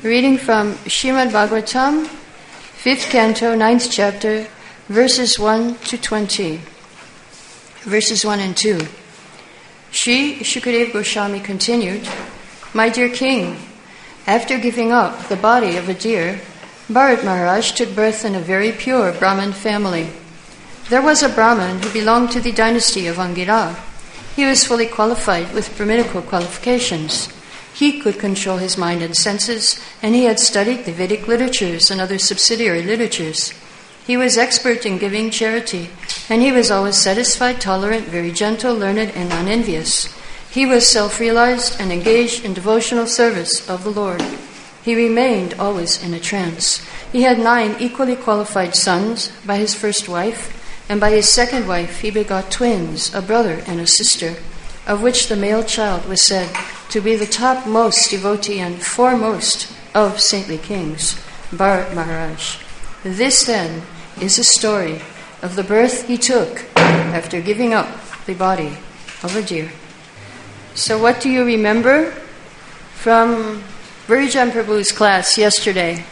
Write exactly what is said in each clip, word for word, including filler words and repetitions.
Reading from Srimad Bhagavatam, fifth canto, ninth chapter, verses one to twenty. Verses one and two. Shri Shukadeva Goswami continued, "My dear king, after giving up the body of a deer, Bharat Maharaj took birth in a very pure Brahmin family. There was a Brahmin who belonged to the dynasty of Angira. He was fully qualified with Brahminical qualifications. He could control his mind and senses, and he had studied the Vedic literatures and other subsidiary literatures. He was expert in giving charity, and he was always satisfied, tolerant, very gentle, learned, and unenvious. He was self-realized and engaged in devotional service of the Lord. He remained always in a trance. He had nine equally qualified sons by his first wife, and by his second wife he begot twins, a brother and a sister, of which the male child was said to be the topmost devotee and foremost of saintly kings, Bharat Maharaj. This, then, is a story of the birth he took after giving up the body of a deer." So what do you remember from Virijan Prabhu's class yesterday?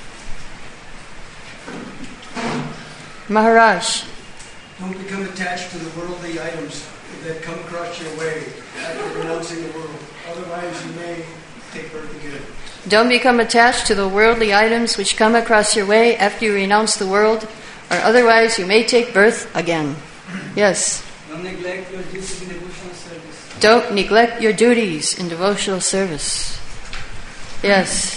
Maharaj. Don't become attached to the worldly items that come across your way after renouncing the world. Otherwise you may take birth again. Don't become attached to the worldly items which come across your way after you renounce the world, or otherwise you may take birth again. Yes? Don't neglect your duties in devotional service. Don't neglect your duties in devotional service. Yes?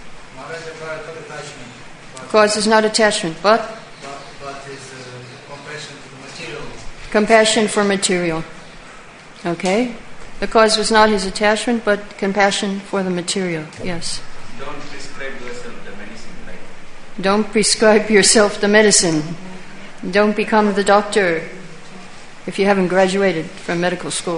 Cause is not attachment, but? But, but is uh, compassion to the material. Compassion for material. Okay? The cause was not his attachment, but compassion for the material. Yes. Don't prescribe yourself the medicine. Right? Don't prescribe yourself the medicine. Don't become the doctor if you haven't graduated from medical school.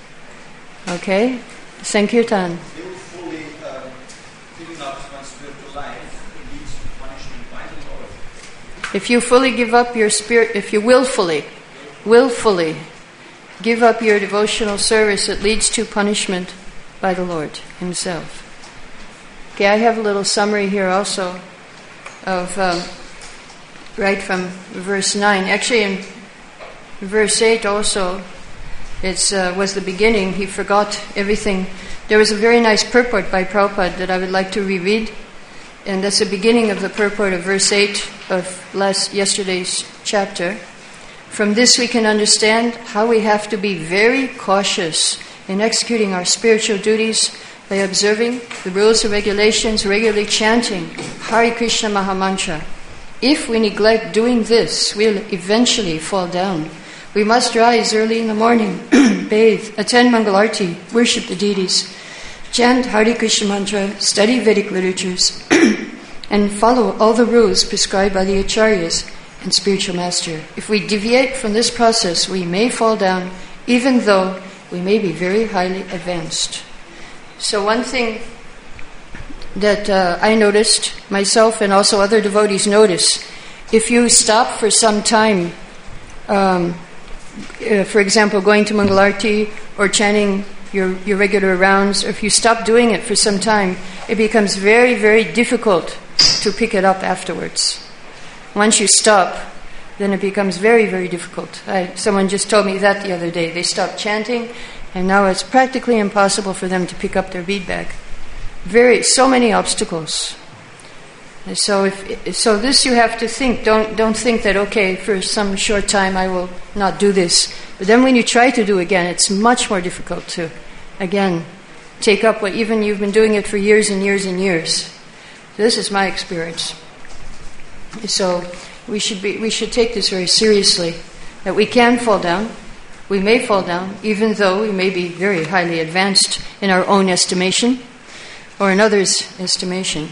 Okay? Sankirtan. Willfully uh, giving up one's spiritual life leads to punishment by the Lord. If you fully give up your spirit, if you willfully, willfully give up your devotional service, it leads to punishment by the Lord Himself. Okay, I have a little summary here also of um, right from verse nine. Actually, in verse eight also, it uh, was the beginning. He forgot everything. There was a very nice purport by Prabhupada that I would like to reread, and that's the beginning of the purport of verse eight of last yesterday's chapter. From this we can understand how we have to be very cautious in executing our spiritual duties by observing the rules and regulations, regularly chanting Hare Krishna Mahamantra. If we neglect doing this, we'll eventually fall down. We must rise early in the morning, bathe, attend Mangalarti, worship the deities, chant Hare Krishna Mantra, study Vedic literatures, and follow all the rules prescribed by the Acharyas and spiritual master. If we deviate from this process, we may fall down, even though we may be very highly advanced. So one thing that uh, I noticed, myself and also other devotees notice, if you stop for some time, um, uh, for example, going to Mangalarti or chanting your, your regular rounds, or if you stop doing it for some time, it becomes very, very difficult to pick it up afterwards. Once you stop, then it becomes very, very difficult. I, someone just told me that the other day. They stopped chanting, and now it's practically impossible for them to pick up their bead bag. Very, so many obstacles. And so, if so, this you have to think. Don't don't think that okay, for some short time I will not do this. But then when you try to do again, it's much more difficult to, again, take up what even you've been doing it for years and years and years. This is my experience. So we should be we should take this very seriously, that we can fall down, we may fall down, even though we may be very highly advanced in our own estimation or in others' estimation.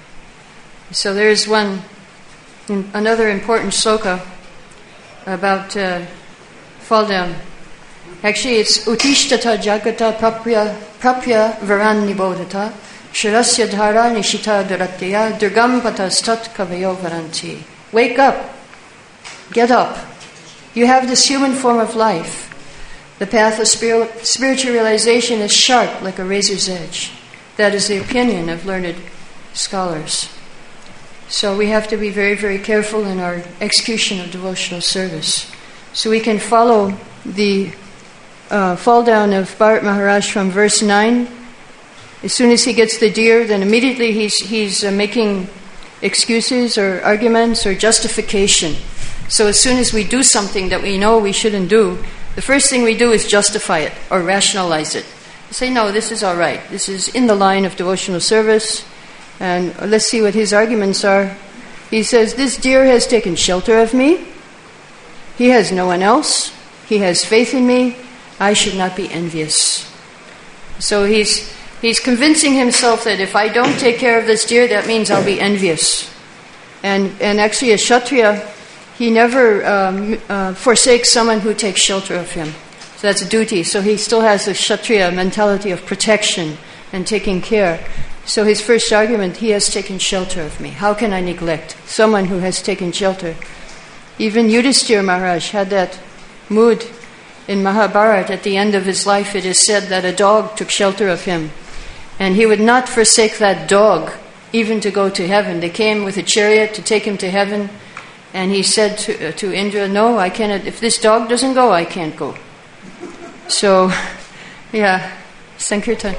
So there is one another important sloka about uh, fall down. Actually, it's Utishtata Jagata Prapya Prapya Varan Nibodhata Shirasya Dhara Nishita Duratya Durgam Patastat Kavayo Varanti. Wake up. Get up. You have this human form of life. The path of spiritual realization is sharp like a razor's edge. That is the opinion of learned scholars. So we have to be very, very careful in our execution of devotional service. So we can follow the uh, fall down of Bharat Maharaj from verse nine. As soon as he gets the deer, then immediately he's, he's uh, making excuses or arguments or justification. So as soon as we do something that we know we shouldn't do, the first thing we do is justify it or rationalize it. Say, no, this is all right. This is in the line of devotional service. And let's see what his arguments are. He says, this deer has taken shelter of me. He has no one else. He has faith in me. I should not be envious. So he's he's convincing himself that if I don't take care of this deer, that means I'll be envious. And and actually a Kshatriya, he never um, uh, forsakes someone who takes shelter of him. So that's a duty. So he still has the Kshatriya mentality of protection and taking care. So his first argument, he has taken shelter of me. How can I neglect someone who has taken shelter? Even Yudhishthira Maharaj had that mood in Mahabharata. At the end of his life, it is said that a dog took shelter of him. And he would not forsake that dog, even to go to heaven. They came with a chariot to take him to heaven. And he said to, uh, to Indra, no, I cannot. If this dog doesn't go, I can't go. So, yeah, Sankirtan.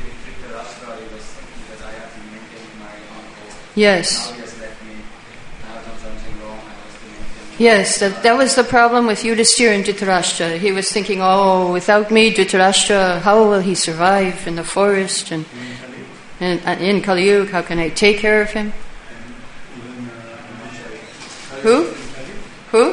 Yes. Yes, that, that was the problem with Yudhishthira and Dhritarashtra. He was thinking, oh, without me, Dhritarashtra, how will he survive in the forest? And, and, and in Kali Yuga, how can I take care of him? Who? Who?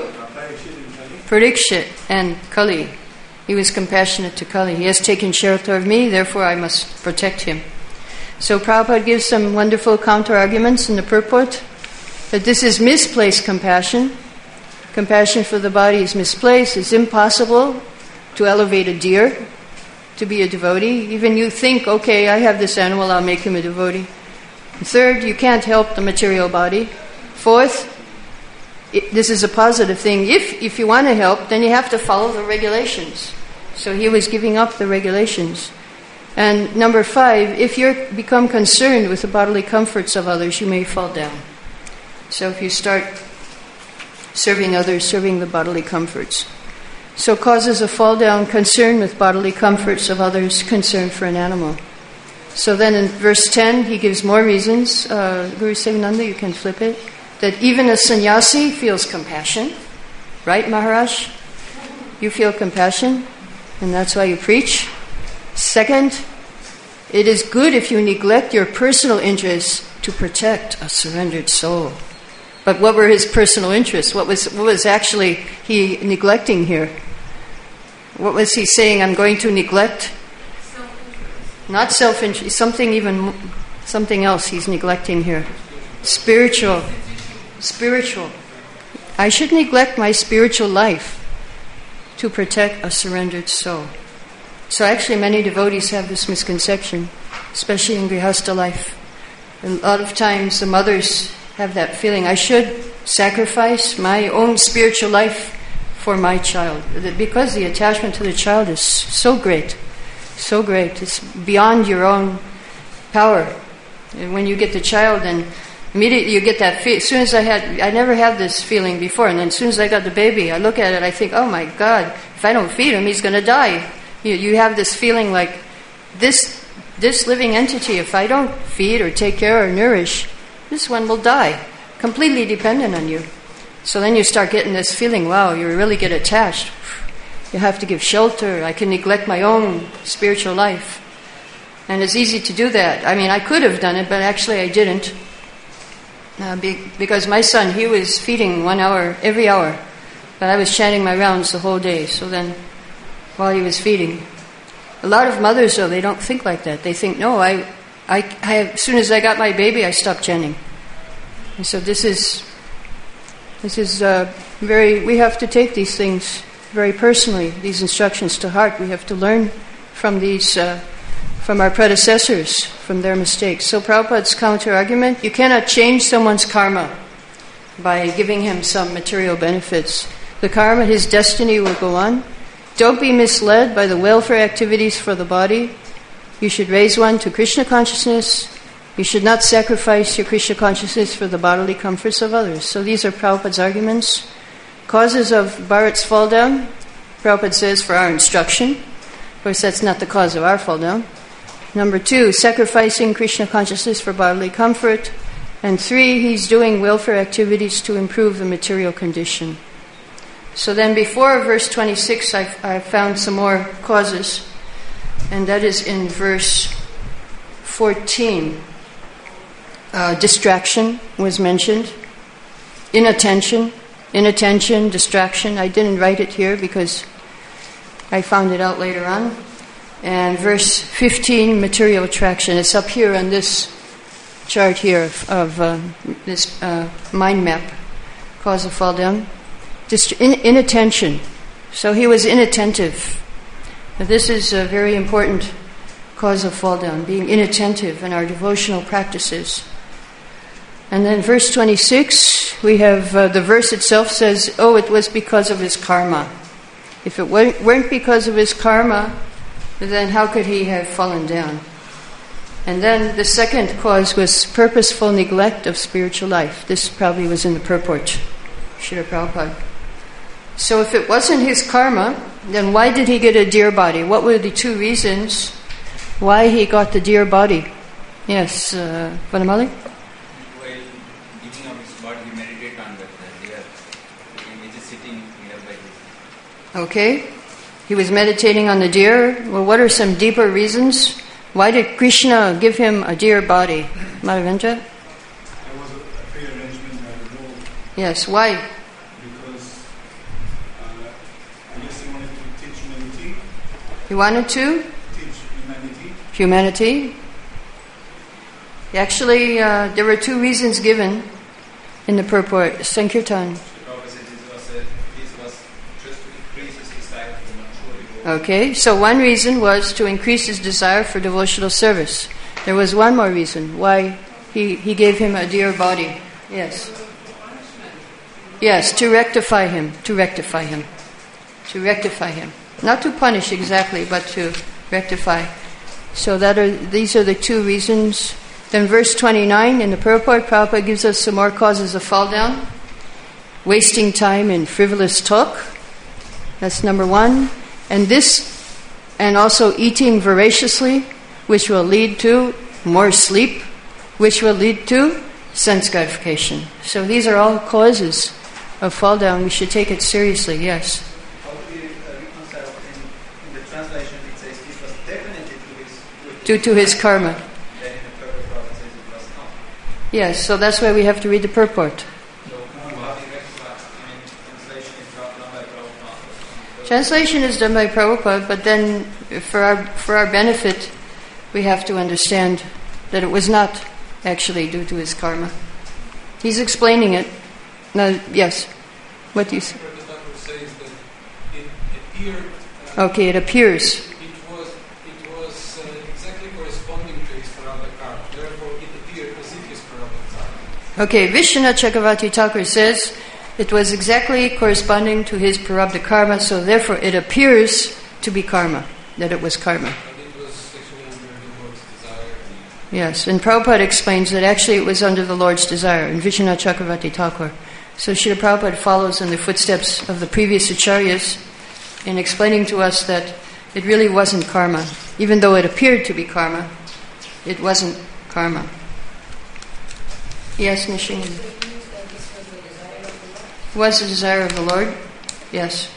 Parikshit and Kali. He was compassionate to Kali. He has taken shelter of me, therefore I must protect him. So Prabhupada gives some wonderful counter-arguments in the purport that this is misplaced compassion. Compassion for the body is misplaced. It's impossible to elevate a deer to be a devotee. Even you think, okay, I have this animal, I'll make him a devotee. Third, you can't help the material body. Fourth, it, this is a positive thing. If, if you want to help, then you have to follow the regulations. So he was giving up the regulations. And number five, if you become concerned with the bodily comforts of others, you may fall down. So if you start serving others, serving the bodily comforts. So causes a fall down, concern with bodily comforts of others, concern for an animal. So then in verse ten, he gives more reasons. Uh, Guru Sivananda, you can flip it. That even a sannyasi feels compassion. Right, Maharaj? You feel compassion, and that's why you preach. Second, it is good if you neglect your personal interests to protect a surrendered soul. But what were his personal interests? What was what was actually he neglecting here? What was he saying? I'm going to neglect? Self-interest. Not self-interest. Something even something else he's neglecting here. Spiritual. Spiritual. I should neglect my spiritual life to protect a surrendered soul. So actually many devotees have this misconception, especially in Grihastha life. A lot of times the mothers have that feeling, I should sacrifice my own spiritual life for my child. Because the attachment to the child is so great, so great. It's beyond your own power. And when you get the child, then immediately you get that feel. As soon as I had, I never had this feeling before, and then as soon as I got the baby, I look at it, I think, oh my God, if I don't feed him, he's going to die. You, you have this feeling like this this living entity, if I don't feed or take care or nourish, this one will die, completely dependent on you. So then you start getting this feeling, wow, you really get attached. You have to give shelter. I can neglect my own spiritual life. And it's easy to do that. I mean, I could have done it, but actually I didn't. Uh, be, because my son, he was feeding one hour, every hour. But I was chanting my rounds the whole day. So then, while he was feeding. A lot of mothers, though, they don't think like that. They think, no, I, I, I as soon as I got my baby, I stopped chanting. And so this is, this is uh, very, we have to take these things very personally, these instructions to heart. We have to learn from these, uh, from our predecessors, from their mistakes. So Prabhupada's counter-argument, you cannot change someone's karma by giving him some material benefits. The karma, his destiny will go on. Don't be misled by the welfare activities for the body. You should raise one to Krishna consciousness You should not sacrifice your Krishna consciousness for the bodily comforts of others. So these are Prabhupada's arguments. Causes of Bharat's fall down, Prabhupada says, for our instruction. Of course, that's not the cause of our fall down. Number two, sacrificing Krishna consciousness for bodily comfort. And three, he's doing welfare activities to improve the material condition. So then before verse twenty-six, I, I found some more causes. And that is in verse fourteen. Uh, distraction was mentioned. Inattention. Inattention, distraction. I didn't write it here because I found it out later on. And verse fifteen, material attraction. It's up here on this chart here of, of uh, this uh, mind map, cause of fall down. Dist- in- inattention. So he was inattentive. Now, this is a very important cause of fall down, being inattentive in our devotional practices. And then verse twenty-six, we have uh, the verse itself says, oh, it was because of his karma. If it weren't because of his karma, then how could he have fallen down? And then the second cause was purposeful neglect of spiritual life. This probably was in the purport, Srila Prabhupada. So if it wasn't his karma, then why did he get a deer body? What were the two reasons why he got the deer body? Yes, uh, Vanamali? While giving up his body, he meditated on that deer. He is sitting nearby him. Okay. He was meditating on the deer. Well, what are some deeper reasons? Why did Krishna give him a deer body? Madhavendra? There was a, a prearrangement by the Lord. Yes, why? Because uh, I guess he wanted to teach humanity. He wanted to? Teach humanity. Humanity. Actually, uh, there were two reasons given in the purport. Sankirtan. The Prabhupada said this was, a, this was just to increase his desire for mature devotion. Okay, so one reason was to increase his desire for devotional service. There was one more reason why he, he gave him a deer body. Yes. Yes, to rectify him. To rectify him. To rectify him. Not to punish exactly, but to rectify. So that are these are the two reasons. Then verse twenty-nine in the purport, Prabhupada gives us some more causes of fall down. Wasting time in frivolous talk. That's number one. And this, and also eating voraciously, which will lead to more sleep, which will lead to sense gratification. So these are all causes of fall down. We should take it seriously, yes. How do we uh, reconcile in, in the translation it says this was definitely to his Due to his karma. Then in the purport Prabhupada says it was not. Yes, so that's why we have to read the purport. So how do we rectify? I mean, translation is done by Prabhupada. Translation is done by Prabhupada, but then for our for our benefit, we have to understand that it was not actually due to his karma. He's explaining it. Now, yes. What do you say? The doctor says that it appeared. Uh, Okay, it appears. It was it was uh, exactly corresponding to his Prarabdha karma. Therefore, it appeared as if his Prarabdha karma. Okay, Vishwanath Chakravarti Thakur says it was exactly corresponding to his Prarabdha karma, so therefore it appears to be karma, that it was karma. But it was actually under the Lord's desire. Yes, and Prabhupada explains that actually it was under the Lord's desire in Vishwanath Chakravarti Thakur. So Srila Prabhupada follows in the footsteps of the previous acharyas in explaining to us that it really wasn't karma. Even though it appeared to be karma, it wasn't karma. Yes, Nishin? Was the desire of the Lord? Yes.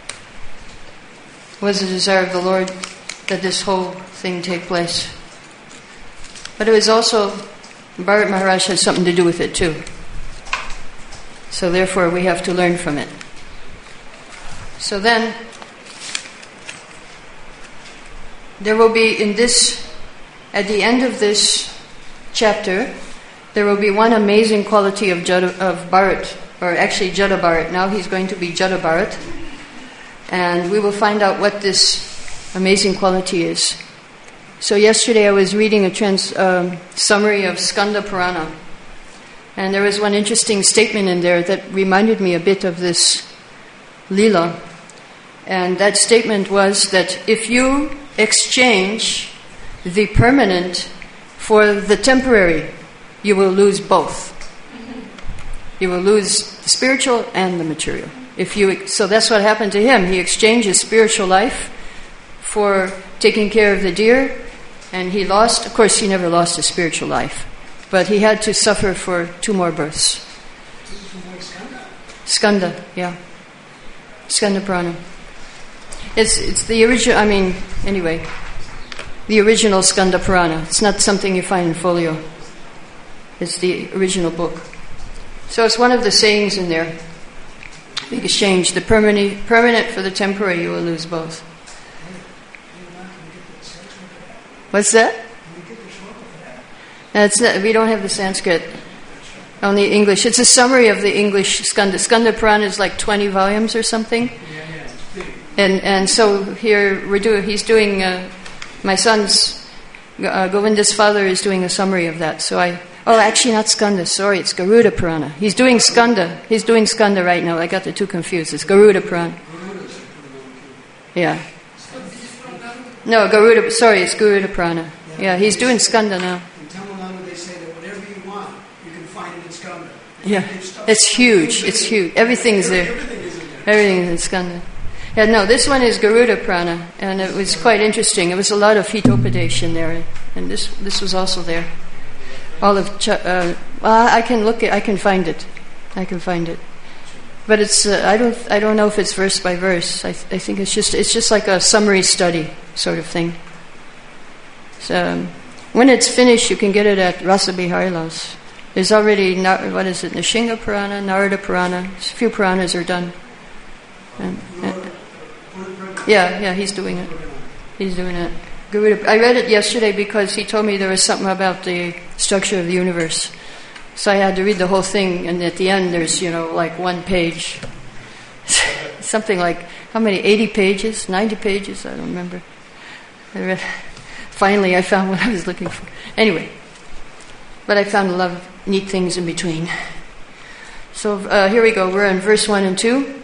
Was the desire of the Lord that this whole thing take place? But it was also, Bharat Maharaj had something to do with it too. So therefore we have to learn from it. So then, there will be in this, at the end of this chapter, there will be one amazing quality of Jada, of Bharat, or actually Jada Bharat. Now he's going to be Jada Bharat. And we will find out what this amazing quality is. So yesterday I was reading a trans, um, summary of Skanda Purana. And there was one interesting statement in there that reminded me a bit of this Leela. And that statement was that if you exchange the permanent For the temporary, you will lose both. You will lose the spiritual and the material. If you, so that's what happened to him. He exchanged his spiritual life for taking care of the deer, and he lost, of course he never lost his spiritual life, but he had to suffer for two more births. Skanda, yeah. Skanda Purana. It's it's the original, I mean, anyway, the original Skanda Purana. It's not something you find in folio. It's the original book. So it's one of the sayings in there. The exchange, the permanent, permanent for the temporary, you will lose both. What's that? That's not, we don't have the Sanskrit. Only English. It's a summary of the English Skanda. Skanda Purana is like twenty volumes or something. And and so here we're doing. He's doing. Uh, my son's uh, Govinda's father is doing a summary of that. So I. Oh, actually not Skanda. Sorry, it's Garuda Purana. He's doing Skanda. He's doing Skanda right now. I got the two confused. It's Garuda Purana. Yeah. No, Garuda. Sorry, it's Garuda Purana. Yeah, he's doing Skanda now. In Tamil Nadu, they say that whatever you want, you can find it in Skanda. Yeah, it's huge. It's huge. Everything's there. Everything is in Skanda. Yeah, no, this one is Garuda Purana, and it was quite interesting. It was a lot of Hitopadesha in there, and this this was also there. All of Ch- uh, well, I can look at, I can find it, I can find it, but it's uh, I don't I don't know if it's verse by verse. I th- I think it's just it's just like a summary study sort of thing. So um, when it's finished, you can get it at Rasa Biharilas. There's already Nar- what is it? Nishinga Purana, Narada Purana. A few Puranas are done. And, and, yeah, yeah, he's doing it. He's doing it. Garuda. I read it yesterday because he told me there was something about the structure of the universe. So I had to read the whole thing, and at the end there's, you know, like one page. Something like, how many, eighty pages, ninety pages, I don't remember. I read, finally I found what I was looking for. Anyway, but I found a lot of neat things in between. So uh, here we go, we're in verse one and two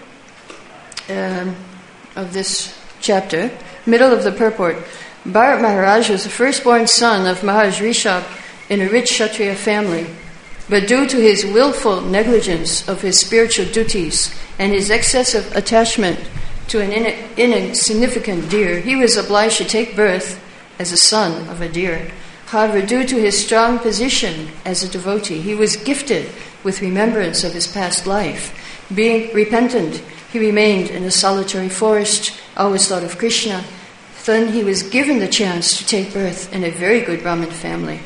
um, of this chapter, middle of the purport. Bharat Maharaj was the firstborn son of Maharaj Rishabh in a rich Kshatriya family. But due to his willful negligence of his spiritual duties and his excessive attachment to an in- insignificant deer, he was obliged to take birth as a son of a deer. However, due to his strong position as a devotee, he was gifted with remembrance of his past life. Being repentant, he remained in a solitary forest, always thought of Krishna. Then he was given the chance to take birth in a very good Brahmin family.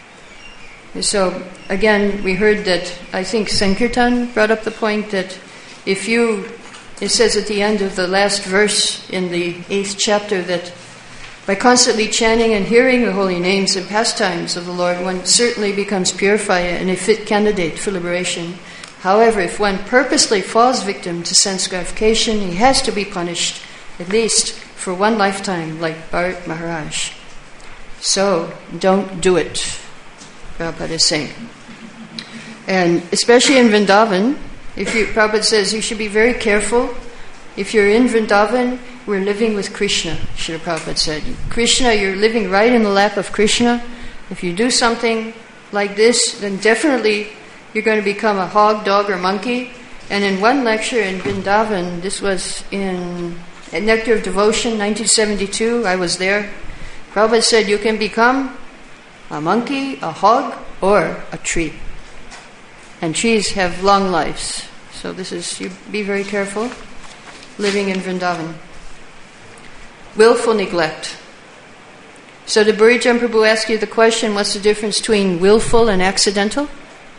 So, again, we heard that, I think Sankirtan brought up the point that if you, it says at the end of the last verse in the eighth chapter that by constantly chanting and hearing the holy names and pastimes of the Lord, one certainly becomes purified and a fit candidate for liberation. However, if one purposely falls victim to sense gratification, he has to be punished, at least for one lifetime, like Bharat Maharaj. So, don't do it, Prabhupada is saying. And especially in Vrindavan, if you, Prabhupada says you should be very careful. If you're in Vrindavan, we're living with Krishna, Srila Prabhupada said. Krishna, you're living right in the lap of Krishna. If you do something like this, then definitely you're going to become a hog, dog, or monkey. And in one lecture in Vrindavan, this was in at Nectar of Devotion, nineteen seventy-two, I was there. Prabhupada said you can become a monkey, a hog, or a tree. And trees have long lives. So this is, you be very careful living in Vrindavan. Willful neglect. So did Burijan Prabhu ask you the question, what's the difference between willful and accidental?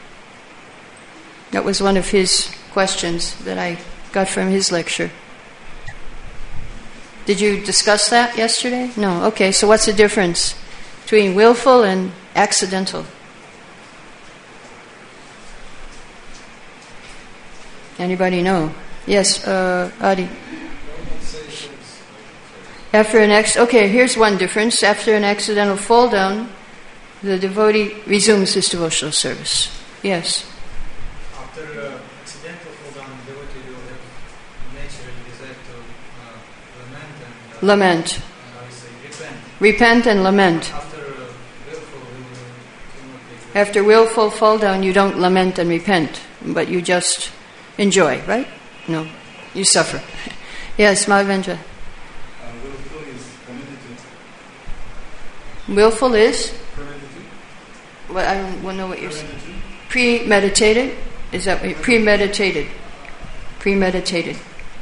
That was one of his questions that I got from his lecture. Did you discuss that yesterday? No. Okay, so what's the difference between willful and accidental? Anybody know? Yes, uh, Adi. After an ex- okay, here's one difference. After an accidental fall down, the devotee resumes his devotional service. Yes. After uh, accidental fall down, the devotee will have natural desire to uh, lament and uh, lament. Uh, say repent. Repent and lament. After uh, willful, we will After willful fall down, you don't lament and repent, but you just enjoy, right? No, you suffer. Yes, Madhavendra. Uh, willful is premeditated. Willful is? Premeditated. Well, I don't know what you're saying. Premeditated. Premeditated? Is that what you premeditated? Premeditated.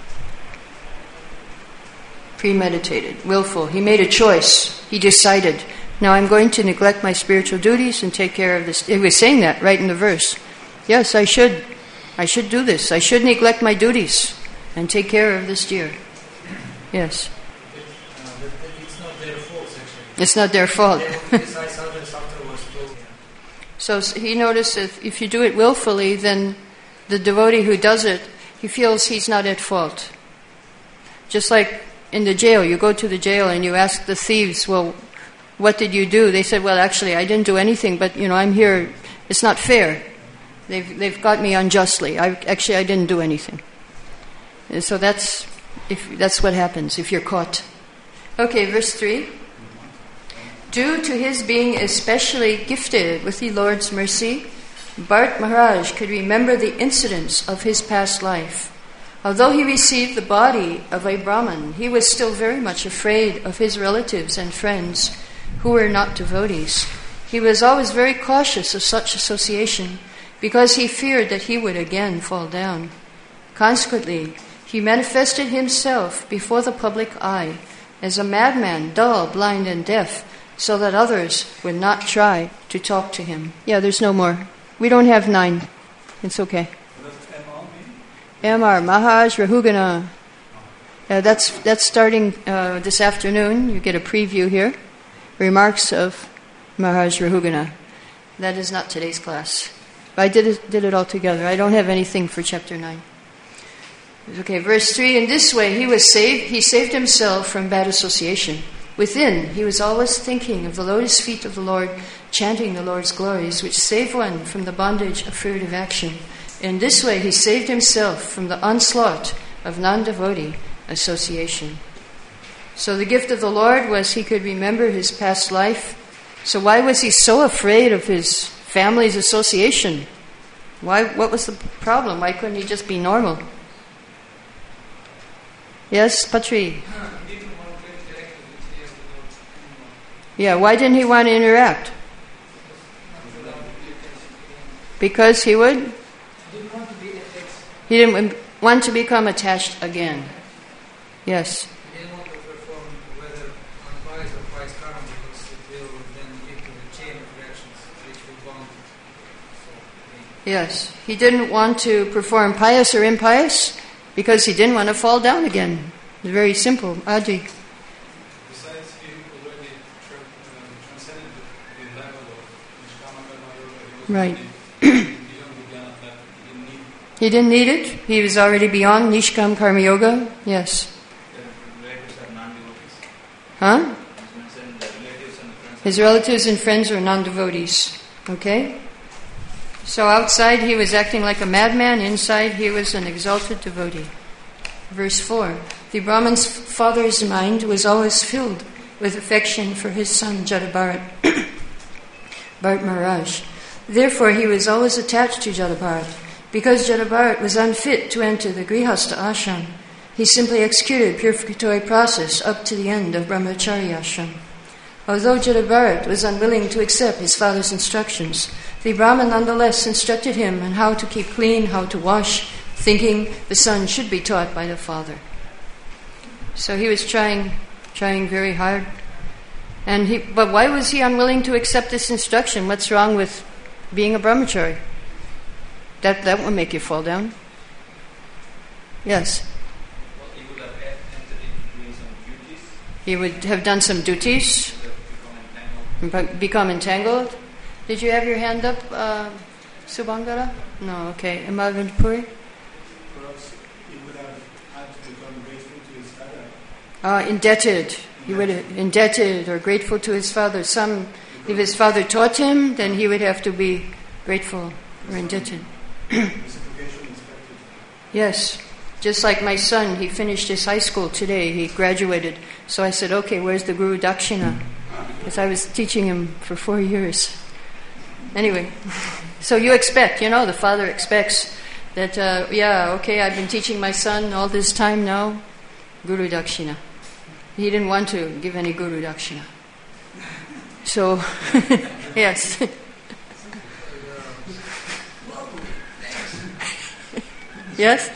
Premeditated. Willful. He made a choice. He decided, now I'm going to neglect my spiritual duties and take care of this. He was saying that right in the verse. Yes, I should. I should do this. I should neglect my duties and take care of this deer. Yes. Uh, but it's not their fault, actually. It's not their fault. They will criticize others afterwards. too. So he noticed if, if you do it willfully, then the devotee who does it, he feels he's not at fault. Just like in the jail, you go to the jail and you ask the thieves, well, what did you do? They said, well, actually, I didn't do anything, but, you know, I'm here. It's not fair. They've they've got me unjustly. I actually I didn't do anything. And so that's if that's what happens if you're caught. Okay, verse three. Due to his being especially gifted with the Lord's mercy, Bharat Maharaj could remember the incidents of his past life. Although he received the body of a Brahmin, he was still very much afraid of his relatives and friends who were not devotees. He was always very cautious of such association because he feared that he would again fall down. Consequently, he manifested himself before the public eye as a madman, dull, blind, and deaf, so that others would not try to talk to him. Yeah, there's no more. We don't have nine. It's okay. M R Maharaj Rahugana. Uh, that's that's starting uh, this afternoon. You get a preview here. Remarks of Maharaj Rahugana. That is not today's class. I did it, did it all together. I don't have anything for chapter nine. Okay, verse three. In this way, he was saved. He saved himself from bad association. Within, he was always thinking of the lotus feet of the Lord, chanting the Lord's glories, which save one from the bondage of furtive action. In this way, he saved himself from the onslaught of non-devotee association. So the gift of the Lord was he could remember his past life. So why was he so afraid of his family's association? Why? What was the problem? Why couldn't he just be normal? Yes, Patri? Yeah, why didn't he want to interact? Because he would? He didn't want to become attached again. Yes. He didn't want to perform whether on pious or pious karma because it will then lead to a chain of reactions which will bond. So, Yes. He didn't want to perform pious or impious because he didn't want to fall down again. It's very simple. Adi. Besides, he already tra- uh, transcended the level of Nishkama Karma Yoga. He was Right. already beyond the Jnana that he didn't need. He didn't need it. He was already beyond Nishkam Karma Yoga. Yes. The relatives are non-devotees. Huh? As mentioned, the relatives and the friends. His relatives and friends are non-devotees. Okay? So outside he was acting like a madman. Inside he was an exalted devotee. Verse four. The Brahman's father's mind was always filled with affection for his son Jadabharat, Bharat Maharaj. Therefore he was always attached to Jadabharat. Because Jadabharat was unfit to enter the Grihastha ashram, he simply executed purificatory process up to the end of Brahmacharya ashram. Although Jadabharat was unwilling to accept his father's instructions, the Brahman nonetheless instructed him on how to keep clean, how to wash, thinking the son should be taught by the father. So he was trying, trying very hard. And he, but why was he unwilling to accept this instruction? What's wrong with being a brahmachari? That that will make you fall down. Yes. Well, he would have entered into doing some duties, He would have done some duties, would have become entangled. be- become entangled. Did you have your hand up, uh, Subhangara? No, okay. Imadvantapuri? Perhaps he would have had to become grateful to his father. Uh, indebted. He would have indebted or grateful to his father. Some, if his father taught him, then he would have to be grateful or indebted. Reciprocation expected. Yes. Just like my son, he finished his high school today. He graduated. So I said, okay, where's the Guru Dakshina? Because I was teaching him for four years. Anyway, so you expect, you know, the father expects that, uh, yeah, okay, I've been teaching my son all this time now, Guru Dakshina. He didn't want to give any Guru Dakshina. So, yes. Yes?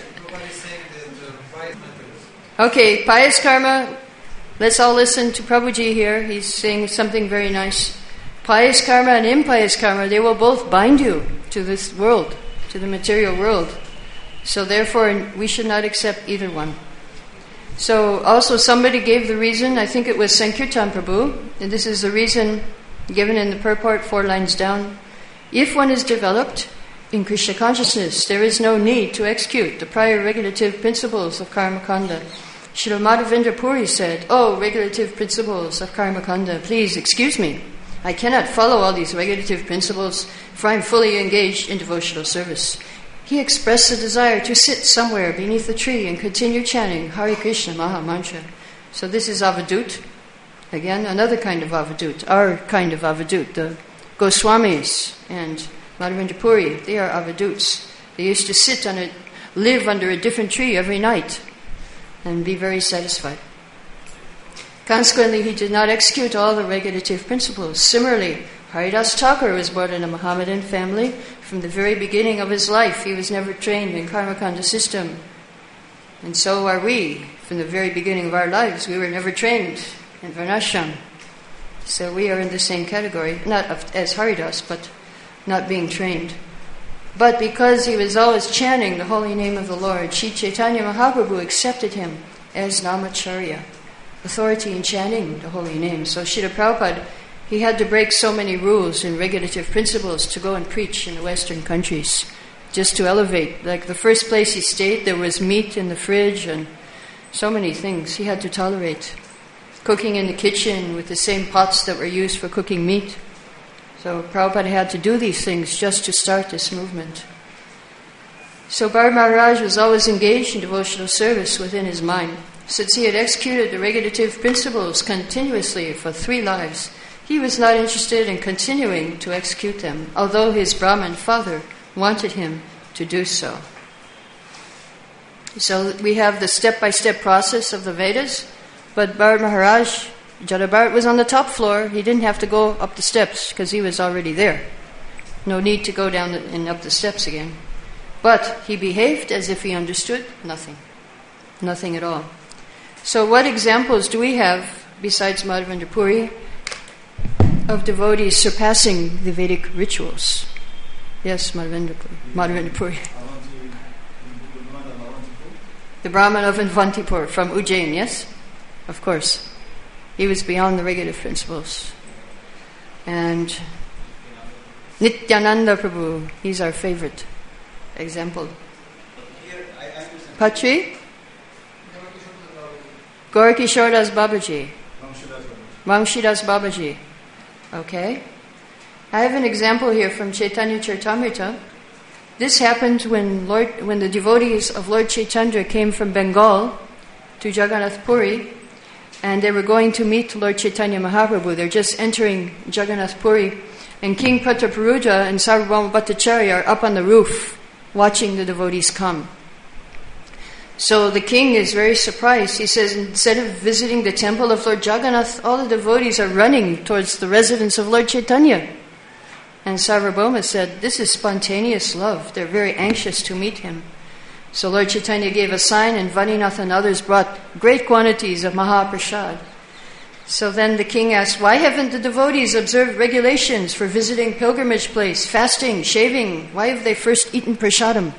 Okay, pious karma. Let's all listen to Prabhuji here. He's saying something very nice. Pious karma and impious karma, they will both bind you to this world, to the material world. So therefore, we should not accept either one. So also somebody gave the reason, I think it was Sankirtan Prabhu, and this is the reason given in the purport four lines down. If one is developed in Krishna consciousness, there is no need to execute the prior regulative principles of Karma Kanda. Srila Madhavendra Puri said, "Oh, regulative principles of Karma Kanda, please excuse me. I cannot follow all these regulative principles, for I am fully engaged in devotional service." He expressed a desire to sit somewhere beneath a tree and continue chanting Hare Krishna Maha Mantra. So this is Avadut. Again, another kind of Avadut, our kind of Avadut. The Goswamis and Madhavendra Puri, they are Avaduts. They used to sit on a, live under a different tree every night and be very satisfied. Consequently, he did not execute all the regulative principles. Similarly, Haridas Thakur was born in a Mohammedan family. From the very beginning of his life, he was never trained in Karmakanda system. And so are we. From the very beginning of our lives, we were never trained in Varnashram. So we are in the same category, not as Haridas, but not being trained. But because he was always chanting the holy name of the Lord, Sri Chaitanya Mahaprabhu accepted him as Namacharya, authority in chanting the holy name. So Srila Prabhupada, he had to break so many rules and regulative principles to go and preach in the Western countries, just to elevate. Like the first place he stayed, there was meat in the fridge and so many things he had to tolerate. Cooking in the kitchen with the same pots that were used for cooking meat. So Prabhupada had to do these things just to start this movement. So Bharat Maharaj was always engaged in devotional service within his mind. Since he had executed the regulative principles continuously for three lives, he was not interested in continuing to execute them, although his Brahmin father wanted him to do so. So we have the step-by-step process of the Vedas, but Bharat Maharaj, Jada Bharat was on the top floor. He didn't have to go up the steps because he was already there. No need to go down and up the steps again. But he behaved as if he understood nothing. Nothing at all. So what examples do we have, besides Madhavendra Puri, of devotees surpassing the Vedic rituals? Yes, Madhavendra Puri. Madhavendra Puri. The Brahman of Invantipur from Ujjain, yes? Of course. He was beyond the regulative principles. And Nityananda Prabhu, he's our favorite example. Patri? Gaurkishore Das Babaji. Vamshidas Babaji. Okay. I have an example here from Chaitanya Charitamrita. This happened when Lord, when the devotees of Lord Chaitanya came from Bengal to Jagannath Puri, and they were going to meet Lord Chaitanya Mahaprabhu. They're just entering Jagannath Puri, and King Prataparuja and Sarvabhauma Bhattacharya are up on the roof watching the devotees come. So the king is very surprised. He says, instead of visiting the temple of Lord Jagannath, all the devotees are running towards the residence of Lord Chaitanya. And Sarvabhauma said, this is spontaneous love. They're very anxious to meet him. So Lord Chaitanya gave a sign, and Vaninath and others brought great quantities of Mahaprasad. So then the king asked, why haven't the devotees observed regulations for visiting pilgrimage place, fasting, shaving? Why have they first eaten prasadam?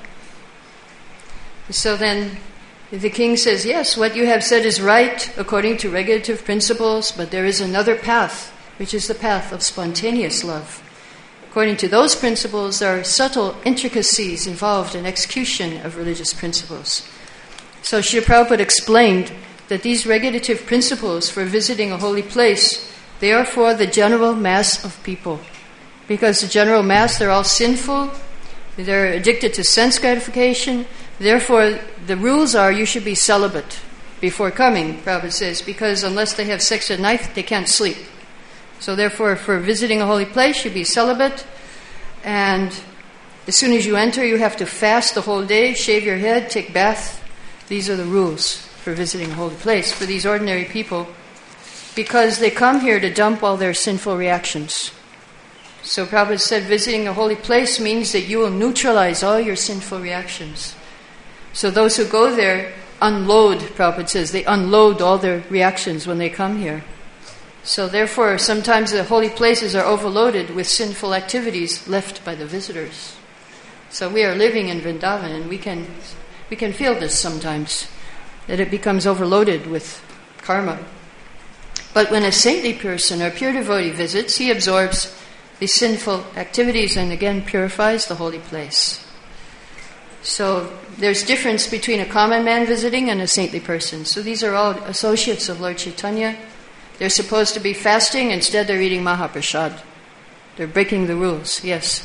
So then the king says, yes, what you have said is right according to regulative principles, but there is another path, which is the path of spontaneous love. According to those principles, there are subtle intricacies involved in execution of religious principles. So Srila Prabhupada explained that these regulative principles for visiting a holy place, they are for the general mass of people. Because the general mass, they're all sinful, they're addicted to sense gratification. Therefore, the rules are you should be celibate before coming, Prabhupada says, because unless they have sex at night, they can't sleep. So therefore, for visiting a holy place, you be celibate. And as soon as you enter, you have to fast the whole day, shave your head, take bath. These are the rules for visiting a holy place for these ordinary people, because they come here to dump all their sinful reactions. So Prabhupada said visiting a holy place means that you will neutralize all your sinful reactions. So those who go there unload, Prabhupada says, they unload all their reactions when they come here. So therefore, sometimes the holy places are overloaded with sinful activities left by the visitors. So we are living in Vrindavan, and we can we can feel this sometimes, that it becomes overloaded with karma. But when a saintly person or pure devotee visits, he absorbs the sinful activities and again purifies the holy place. So there's difference between a common man visiting and a saintly person. So these are all associates of Lord Chaitanya. They're supposed to be fasting, instead they're eating Mahaprasad. They're breaking the rules, yes.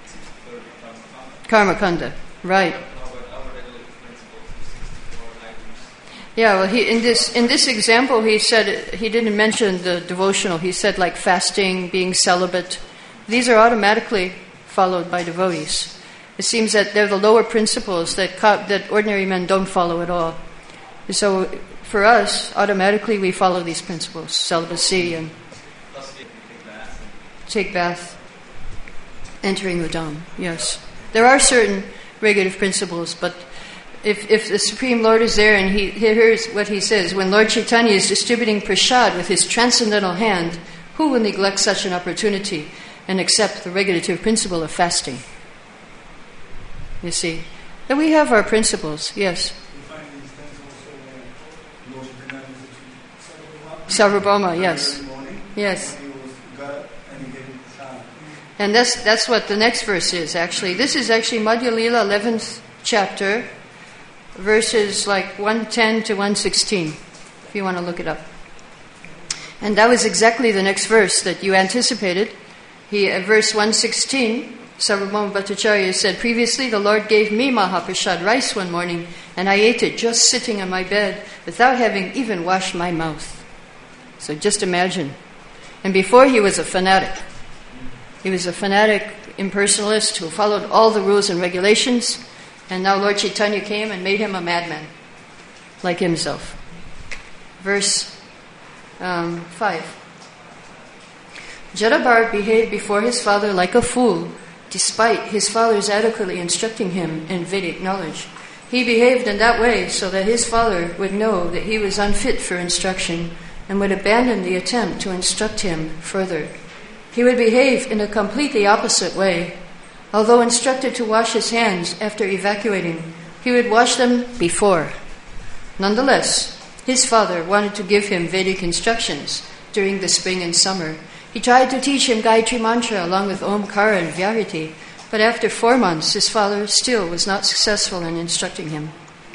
Karma Kanda, right. Yeah, well, he, in this in this example, he said he didn't mention the devotional. He said like fasting, being celibate. These are automatically followed by devotees. It seems that they're the lower principles that that ordinary men don't follow at all. So for us, automatically we follow these principles: celibacy and take bath, entering the Dham. Yes, there are certain regulative principles, but If, if the Supreme Lord is there and he, here's what he says, when Lord Chaitanya is distributing prasad with his transcendental hand, who will neglect such an opportunity and accept the regulative principle of fasting? You see, that we have our principles, yes. Sarvabhauma, yes. Yes. And that's that's what the next verse is, actually. This is actually Madhya Lila, eleventh chapter, verses like one ten to one sixteen, if you want to look it up. And that was exactly the next verse that you anticipated. He, at verse one sixteen, Sarvabhauma Bhattacharya said, previously the Lord gave me Mahaprasad rice one morning, and I ate it just sitting on my bed without having even washed my mouth. So just imagine. And before he was a fanatic. He was a fanatic impersonalist who followed all the rules and regulations. And now Lord Chaitanya came and made him a madman, like himself. Verse um, five. Jadabharat behaved before his father like a fool, despite his father's adequately instructing him in Vedic knowledge. He behaved in that way so that his father would know that he was unfit for instruction and would abandon the attempt to instruct him further. He would behave in a completely opposite way. Although instructed to wash his hands after evacuating, he would wash them before. Nonetheless, his father wanted to give him Vedic instructions during the spring and summer. He tried to teach him Gayatri Mantra along with Omkara and Vyariti, but after four months, his father still was not successful in instructing him.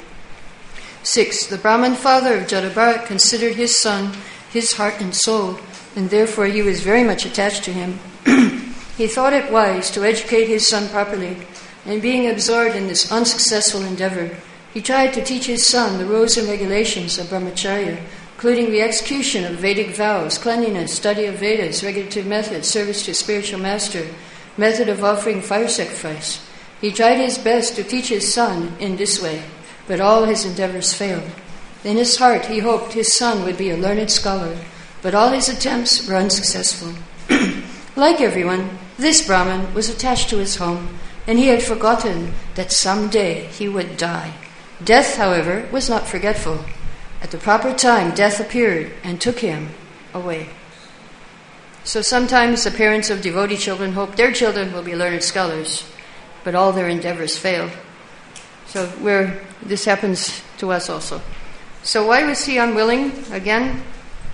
Six, the Brahmin father of Jadabharat considered his son his heart and soul, and therefore he was very much attached to him. He thought it wise to educate his son properly, and being absorbed in this unsuccessful endeavor, he tried to teach his son the rules and regulations of brahmacharya, including the execution of Vedic vows, cleanliness, study of Vedas, regulative methods, service to spiritual master, method of offering fire sacrifice. He tried his best to teach his son in this way, but all his endeavors failed. In his heart, he hoped his son would be a learned scholar, but all his attempts were unsuccessful. Like everyone, this Brahmin was attached to his home, and he had forgotten that someday he would die. Death, however, was not forgetful. At the proper time, death appeared and took him away. So sometimes the parents of devotee children hope their children will be learned scholars, but all their endeavors fail. So we're, this happens to us also. So why was he unwilling again?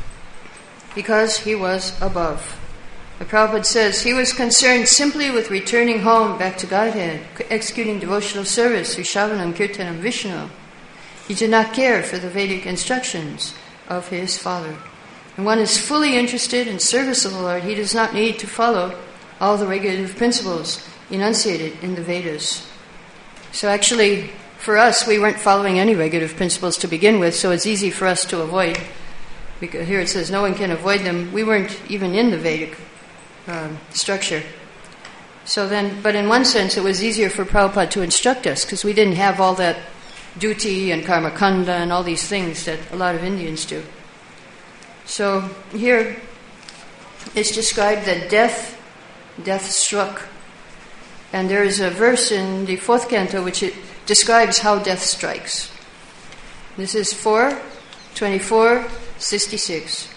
Because he was above. The Prabhupada says he was concerned simply with returning home back to Godhead, executing devotional service through Shravanam, Kirtanam, Vishnu. He did not care for the Vedic instructions of his father. And one is fully interested in service of the Lord. He does not need to follow all the regulative principles enunciated in the Vedas. So actually, for us, we weren't following any regulative principles to begin with, so it's easy for us to avoid. Because here it says no one can avoid them. We weren't even in the Vedic Um, structure. So then, but in one sense, it was easier for Prabhupada to instruct us because we didn't have all that duty and karmakanda and all these things that a lot of Indians do. So here it's described that death, death struck. And there is a verse in the fourth canto which it describes how death strikes. This is four twenty-four sixty-six.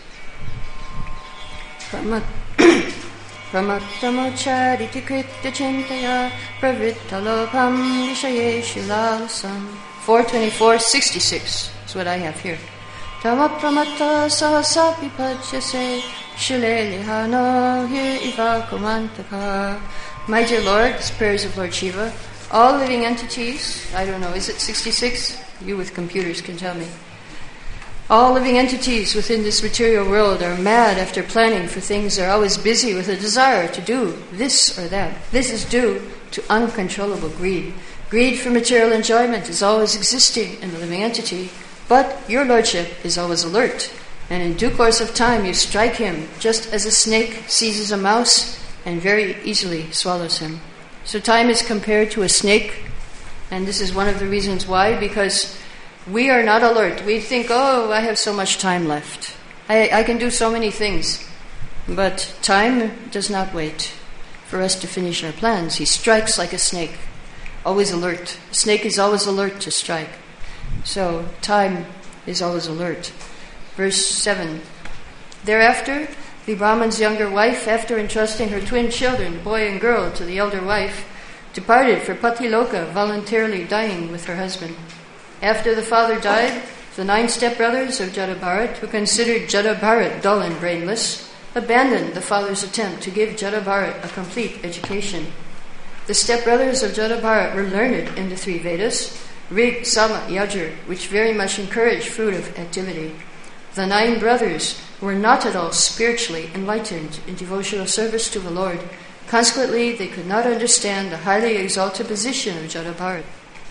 Pramattamachariti kritya chintaya pravrittalopam vishayeshu lalasam. four twenty-four sixty-six is what I have here. Tamapramatta sahasapi pajyase shilelihano here ivakumantaka. My dear Lord, it's prayers of Lord Shiva. All living entities, I don't know, is it sixty-six? You with computers can tell me. All living entities within this material world are mad after planning for things. They're always busy with a desire to do this or that. This is due to uncontrollable greed. Greed for material enjoyment is always existing in the living entity, but your Lordship is always alert. And in due course of time, you strike him just as a snake seizes a mouse and very easily swallows him. So time is compared to a snake, and this is one of the reasons why, because we are not alert. We think, oh, I have so much time left. I, I can do so many things. But time does not wait for us to finish our plans. He strikes like a snake, always alert. A snake is always alert to strike. So time is always alert. Verse seven. Thereafter, the Brahman's younger wife, after entrusting her twin children, boy and girl, to the elder wife, departed for Patiloka, voluntarily dying with her husband. After the father died, the nine stepbrothers of Jadabharat, who considered Jadabharat dull and brainless, abandoned the father's attempt to give Jadabharat a complete education. The stepbrothers of Jadabharat were learned in the three Vedas, Rig, Sama, Yajur, which very much encourage fruitive activity. The nine brothers were not at all spiritually enlightened in devotional service to the Lord. Consequently, they could not understand the highly exalted position of Jadabharat.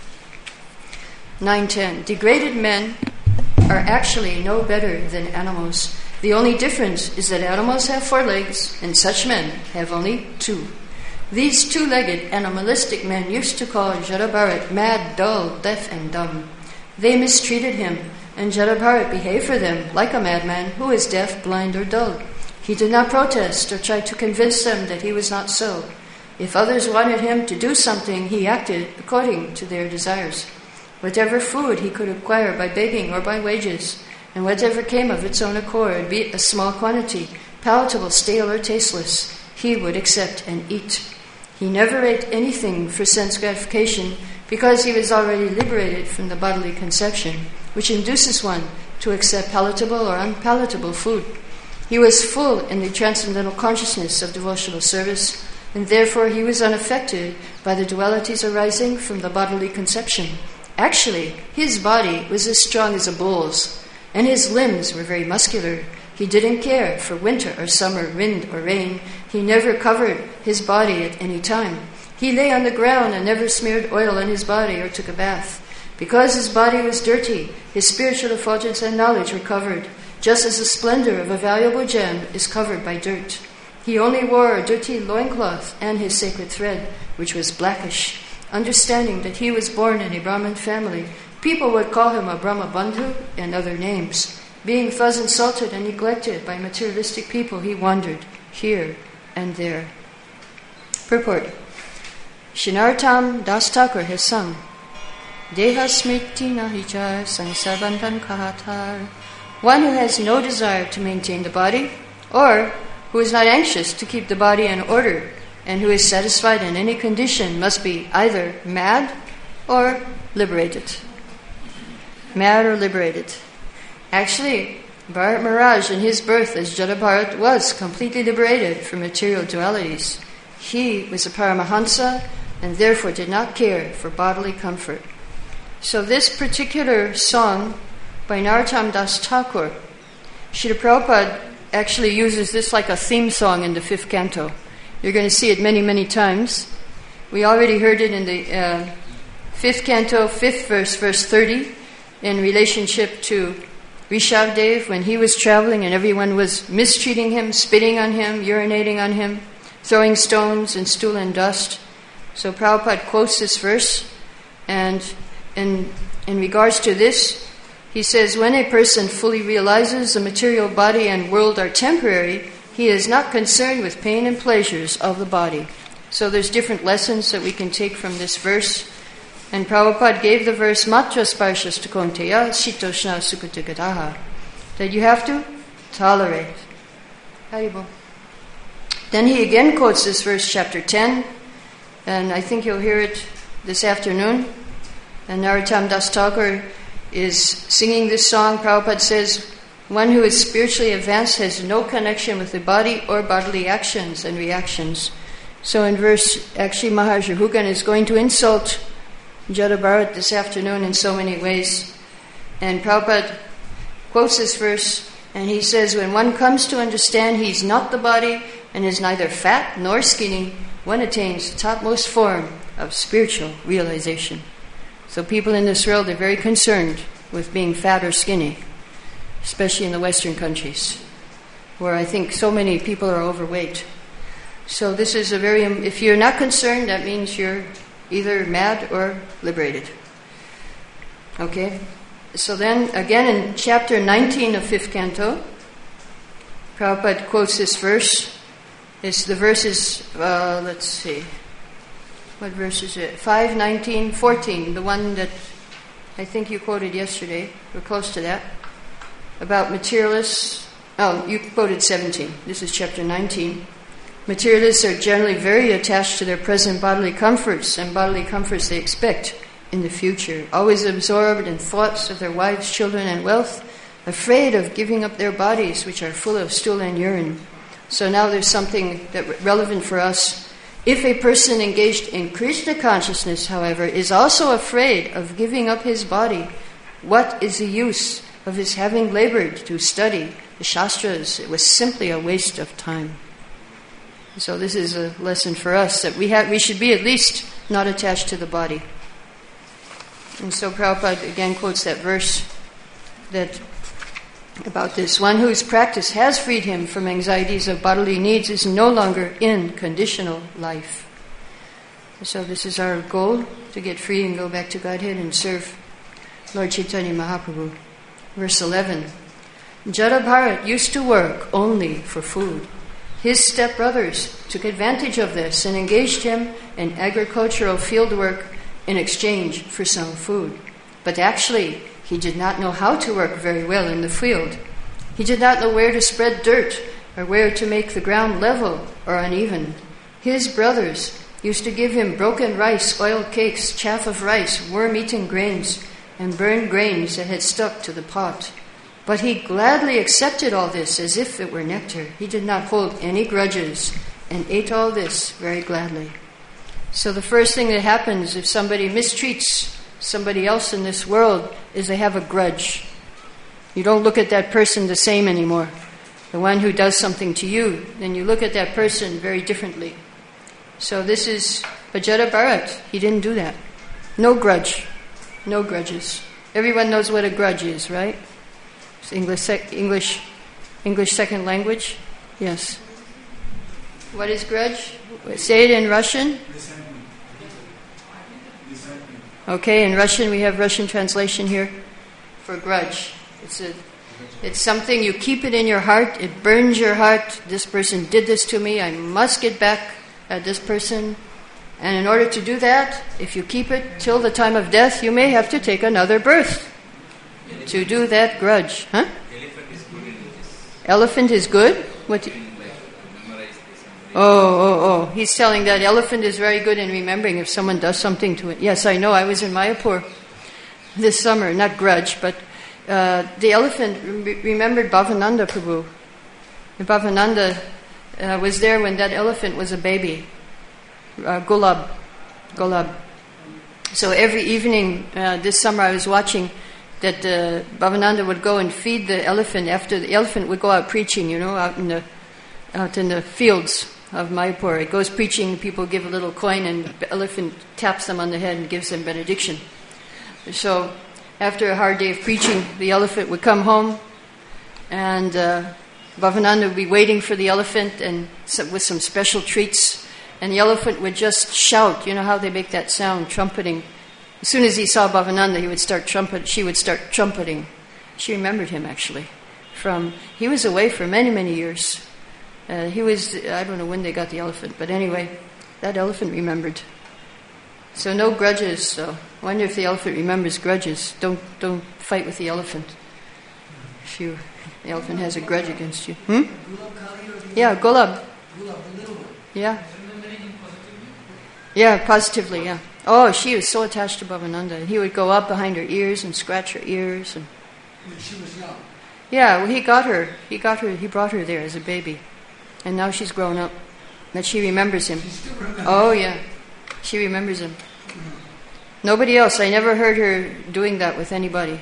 nine ten. Degraded men are actually no better than animals. The only difference is that animals have four legs and such men have only two. These two-legged animalistic men used to call Jadabharat mad, dull, deaf, and dumb. They mistreated him, and Jadabharat behaved for them like a madman who is deaf, blind, or dull. He did not protest or try to convince them that he was not so. If others wanted him to do something, he acted according to their desires. Whatever food he could acquire by begging or by wages, and whatever came of its own accord, be it a small quantity, palatable, stale, or tasteless, he would accept and eat. He never ate anything for sense gratification because he was already liberated from the bodily conception, which induces one to accept palatable or unpalatable food. He was full in the transcendental consciousness of devotional service, and therefore he was unaffected by the dualities arising from the bodily conception. Actually, his body was as strong as a bull's, and his limbs were very muscular. He didn't care for winter or summer, wind or rain. He never covered his body at any time. He lay on the ground and never smeared oil on his body or took a bath. Because his body was dirty, his spiritual effulgence and knowledge were covered, just as the splendor of a valuable gem is covered by dirt. He only wore a dirty loincloth and his sacred thread, which was blackish. Understanding that he was born in a Brahmin family, people would call him a Brahma Bandhu and other names. Being thus insulted and neglected by materialistic people, he wandered here and there. Purport. Shinartam Das Thakur has sung, Deha smriti nahicha sansarbandhan kahatar. One who has no desire to maintain the body, or who is not anxious to keep the body in order, and who is satisfied in any condition, must be either mad or liberated. Mad or liberated. Actually, Bharat Maharaj in his birth as Jadabharat was completely liberated from material dualities. He was a Paramahansa and therefore did not care for bodily comfort. So this particular song by Narottam Das Thakur, Srila Prabhupada actually uses this like a theme song in the fifth canto. You're going to see it many, many times. We already heard it in the uh, fifth canto, fifth verse, verse thirty, in relationship to Rishabdev when he was traveling and everyone was mistreating him, spitting on him, urinating on him. throwing stones and stool and dust. So Prabhupada quotes this verse, and in, in regards to this, he says, when a person fully realizes the material body and world are temporary, he is not concerned with pain and pleasures of the body. So there's different lessons that we can take from this verse. And Prabhupada gave the verse, Matra sparshas tukonteya shitoshna sukutagataha, that you have to tolerate. Haribol. Then he again quotes this verse, chapter ten, and I think you'll hear it this afternoon. And Narottam Das Thakur is singing this song. Prabhupada says, one who is spiritually advanced has no connection with the body or bodily actions and reactions. So in verse, actually Maharaja Hugan is going to insult Jada Bharat this afternoon in so many ways. And Prabhupada quotes this verse, and he says, when one comes to understand he's not the body and is neither fat nor skinny, one attains the topmost form of spiritual realization. So people in this world are very concerned with being fat or skinny, especially in the Western countries, where I think so many people are overweight. So this is a very, if you're not concerned, that means you're either mad or liberated. Okay? So then, again in chapter nineteen of fifth canto, Prabhupada quotes this verse. It's the verses, uh, let's see, what verse is it? five, nineteen, fourteen, the one that I think you quoted yesterday. We're close to that. About materialists. Oh, you quoted seventeen. This is chapter nineteen. Materialists are generally very attached to their present bodily comforts and bodily comforts they expect in the future, always absorbed in thoughts of their wives, children, and wealth, afraid of giving up their bodies, which are full of stool and urine. So now there's something that relevant for us. If a person engaged in Krishna consciousness, however, is also afraid of giving up his body, what is the use of his having labored to study the Shastras? It was simply a waste of time. So this is a lesson for us, that we have, we should be at least not attached to the body. And so Prabhupada again quotes that verse that about this. One whose practice has freed him from anxieties of bodily needs is no longer in conditional life. So this is our goal, to get free and go back to Godhead and serve Lord Chaitanya Mahaprabhu. Verse eleven. Jada Bharat used to work only for food. His stepbrothers took advantage of this and engaged him in agricultural field work in exchange for some food. But actually, he did not know how to work very well in the field. He did not know where to spread dirt or where to make the ground level or uneven. His brothers used to give him broken rice, oiled cakes, chaff of rice, worm-eaten grains, and burned grains that had stuck to the pot. But he gladly accepted all this as if it were nectar. He did not hold any grudges and ate all this very gladly. So the first thing that happens if somebody mistreats somebody else in this world is they have a grudge. You don't look at that person the same anymore. The one who does something to you, then you look at that person very differently. So this is Bajada Bharat. He didn't do that. No grudge. No grudges. Everyone knows what a grudge is, right? It's English, sec- English, English second language? Yes. What is grudge? Say it in Russian. Okay, in Russian we have Russian translation here for grudge. It's a, it's something you keep it in your heart. It burns your heart. This person did this to me. I must get back at this person. And in order to do that, if you keep it till the time of death, you may have to take another birth to do that grudge. Huh? Elephant is good in this. Elephant is good? What? Do you, Oh, oh, oh. He's telling that elephant is very good in remembering if someone does something to it. Yes, I know. I was in Mayapur this summer, not grudge, but uh, the elephant re- remembered Bhavananda Prabhu. And Bhavananda uh, was there when that elephant was a baby. Uh, Gulab. Gulab. So every evening uh, this summer I was watching that uh, Bhavananda would go and feed the elephant after the elephant would go out preaching, you know, out in the out in the fields of Mayapur. It goes preaching, people give a little coin, and the elephant taps them on the head and gives them benediction. So after a hard day of preaching, the elephant would come home, and uh, Bhavananda would be waiting for the elephant and some, with some special treats, and the elephant would just shout. You know how they make that sound, trumpeting. As soon as he saw Bhavananda, he would start trumpet. She would start trumpeting. She remembered him actually. From he was away for many many years. Uh, he was I don't know when they got the elephant, but anyway, that elephant remembered. So no grudges. So I wonder if the elephant remembers grudges. Don't don't fight with the elephant. If you, the elephant has a grudge against you. Hmm? Yeah, Golab. Yeah. Yeah, positively, yeah. Oh, she was so attached to Bhavananda. He would go up behind her ears and scratch her ears. And When she was young. yeah, well, he got her. He got her. He brought her there as a baby, and now she's grown up. That she remembers him. She still remembers. Oh yeah, she remembers him. Nobody else. I never heard her doing that with anybody.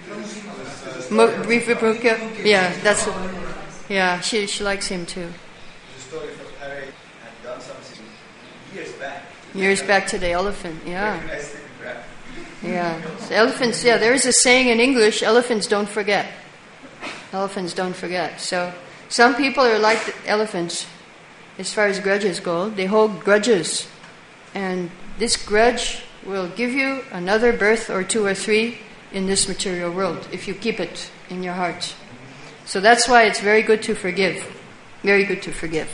Mo- Vipruka? Yeah, that's. A, yeah, she she likes him too. The story from Harry had done something years back. Years back to the elephant. Yeah. Recognized the crap. Yeah, so elephants, yeah, there is a saying in English, elephants don't forget. Elephants don't forget. So some people are like the elephants as far as grudges go. They hold grudges. And this grudge will give you another birth or two or three in this material world if you keep it in your heart. So that's why it's very good to forgive. Very good to forgive.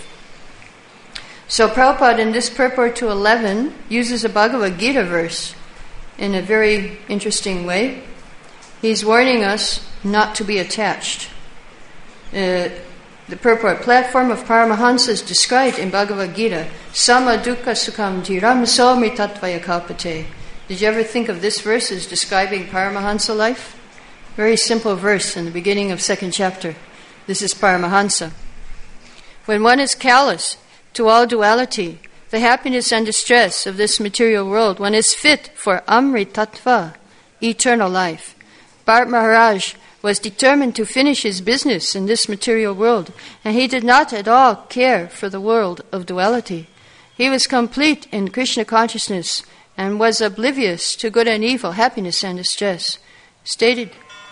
So Prabhupada in this purport to eleven uses a Bhagavad Gita verse in a very interesting way. He's warning us not to be attached. Uh, the purport, platform of Paramahansa is described in Bhagavad Gita. Sama dukkha sukham dhiram somri tattvaya kalpate. Did you ever think of this verse as describing Paramahansa life? Very simple verse in the beginning of second chapter. This is Paramahansa. When one is callous to all duality, the happiness and distress of this material world, one is fit for Amritattva, eternal life. Bharat Maharaj was determined to finish his business in this material world, and he did not at all care for the world of duality. He was complete in Krishna consciousness and was oblivious to good and evil, happiness and distress. Stated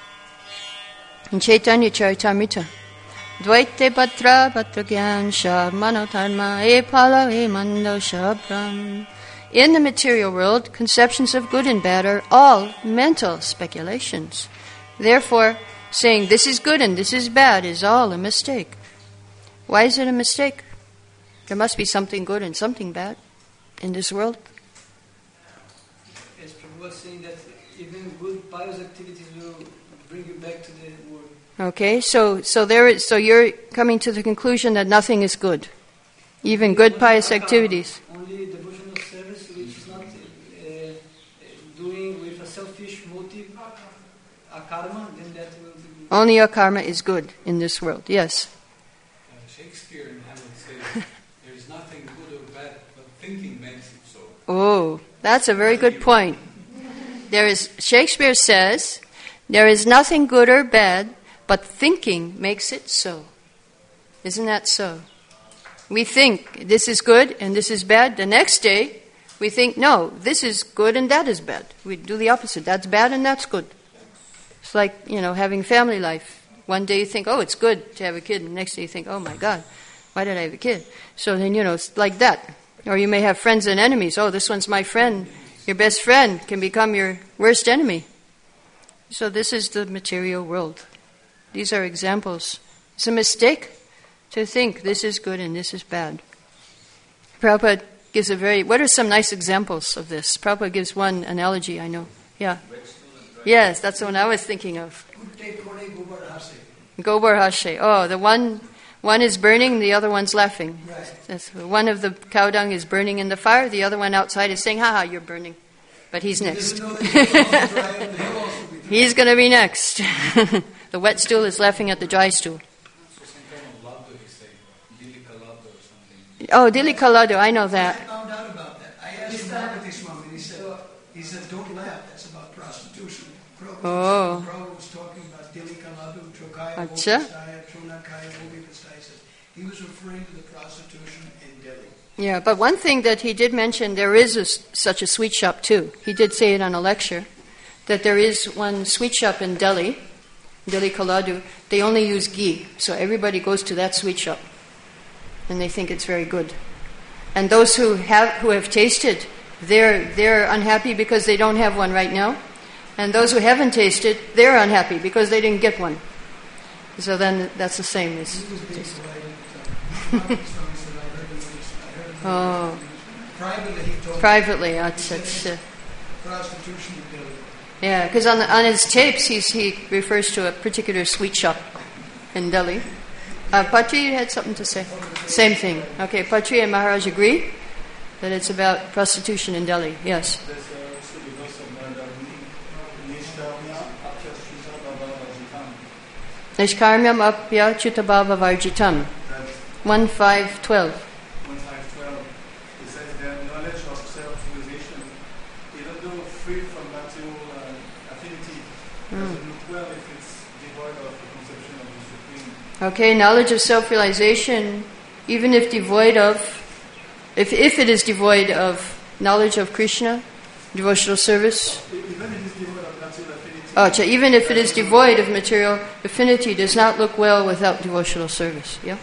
in Chaitanya Charitamrita. Dvaite batra batra gyan shab manotarma e pala e mando shabram. In the material world, conceptions of good and bad are all mental speculations. Therefore, saying this is good and this is bad is all a mistake. Why is it a mistake? There must be something good and something bad in this world. As Prabhu was saying that even good pious activities will bring you back to the world. Okay, so so there is, so you're coming to the conclusion that nothing is good, even good pious activities. Only devotional service which is not uh, doing with a selfish motive, a karma, then that will be good. Only your karma is good in this world. Yes. Uh, Shakespeare in Hamlet says, there is nothing good or bad, but thinking makes it so. Oh, that's a very good point. There is Shakespeare says, there is nothing good or bad, but thinking makes it so. Isn't that so? We think this is good and this is bad. The next day, we think, no, this is good and that is bad. We do the opposite. That's bad and that's good. It's like, you know, having family life. One day you think, oh, it's good to have a kid. And the next day you think, oh, my God, why did I have a kid? So then, you know, it's like that. Or you may have friends and enemies. Oh, this one's my friend. Your best friend can become your worst enemy. So this is the material world. These are examples. It's a mistake to think this is good and this is bad. Prabhupada gives a very... What are some nice examples of this? Prabhupada gives one analogy, I know. Yeah. Yes, that's the one I was thinking of. Gobar Hashe. Oh, the one one is burning, the other one's laughing. That's, one of the cow dung is burning in the fire, the other one outside is saying, ha ha, you're burning. But he's next. He's going to be next. The wet stool is laughing at the dry stool. Oh, Dilika Laddu, I know that. I found out about that. I asked Bhagavati Swami, and he said, he said, don't laugh, that's about prostitution. Prabhupada Oh. was talking about Dilika Laddu, Trokaya, Acha. Vopastaya, Tronakaya, Vopastaya. He was referring to the prostitution in Delhi. Yeah, but one thing that he did mention, there is a, such a sweet shop too. He did say it on a lecture, that there is one sweet shop in Delhi Delhi Kaladu, they only use ghee. So everybody goes to that sweet shop. And they think it's very good. And those who have who have tasted, they're they're unhappy because they don't have one right now. And those who haven't tasted, they're unhappy because they didn't get one. So then that's the same as oh. Privately, he told Privately, me. that's, that's uh, prostitution in Delhi. yeah, because on, on his tapes he's, he refers to a particular sweet shop in Delhi. Uh, Patri, you had something to say? Same thing. Okay, Patri and Maharaj agree that it's about prostitution in Delhi. Yes. Nishkarmyam apya chitabhava varjitam. one five twelve. one five twelve. It says that knowledge of self-realization, even though free from material uh, affinity, doesn't look well if it's devoid of the conception of the Supreme. Okay, knowledge of self-realization, even if devoid of, if if it is devoid of knowledge of Krishna, devotional service. Even if it's devoid of material affinity. Oh, so even if it is devoid of material affinity, does not look well without devotional service. Yeah.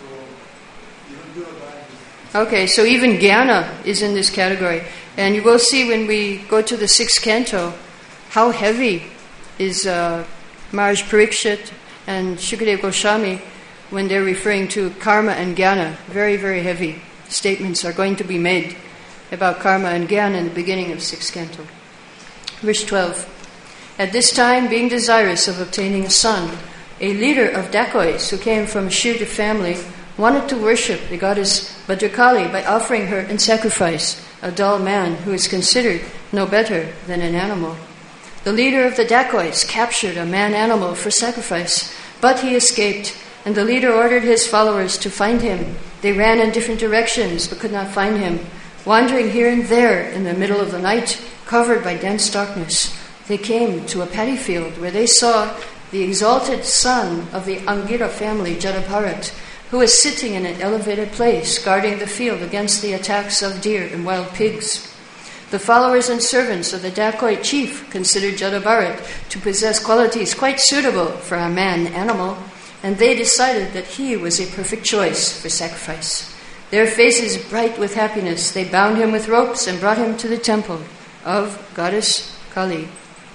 Okay, so even jnana is in this category. And you will see when we go to the sixth canto how heavy is uh, Maharaj Parikshit and Shukadev Goswami when they're referring to karma and jnana. Very, very heavy statements are going to be made about karma and jnana in the beginning of sixth canto. Verse twelve. At this time, being desirous of obtaining a son, a leader of dacoits who came from a Shudra family wanted to worship the goddess Bhadrakali by offering her in sacrifice a dull man who is considered no better than an animal. The leader of the dacoits captured a man-animal for sacrifice, but he escaped, and the leader ordered his followers to find him. They ran in different directions but could not find him. Wandering here and there in the middle of the night, covered by dense darkness, they came to a paddy field where they saw the exalted son of the Angira family, Jadabharat, who was sitting in an elevated place, guarding the field against the attacks of deer and wild pigs. The followers and servants of the dacoit chief considered Jadabharat to possess qualities quite suitable for a man-animal, and they decided that he was a perfect choice for sacrifice. Their faces bright with happiness, they bound him with ropes and brought him to the temple of goddess Kali.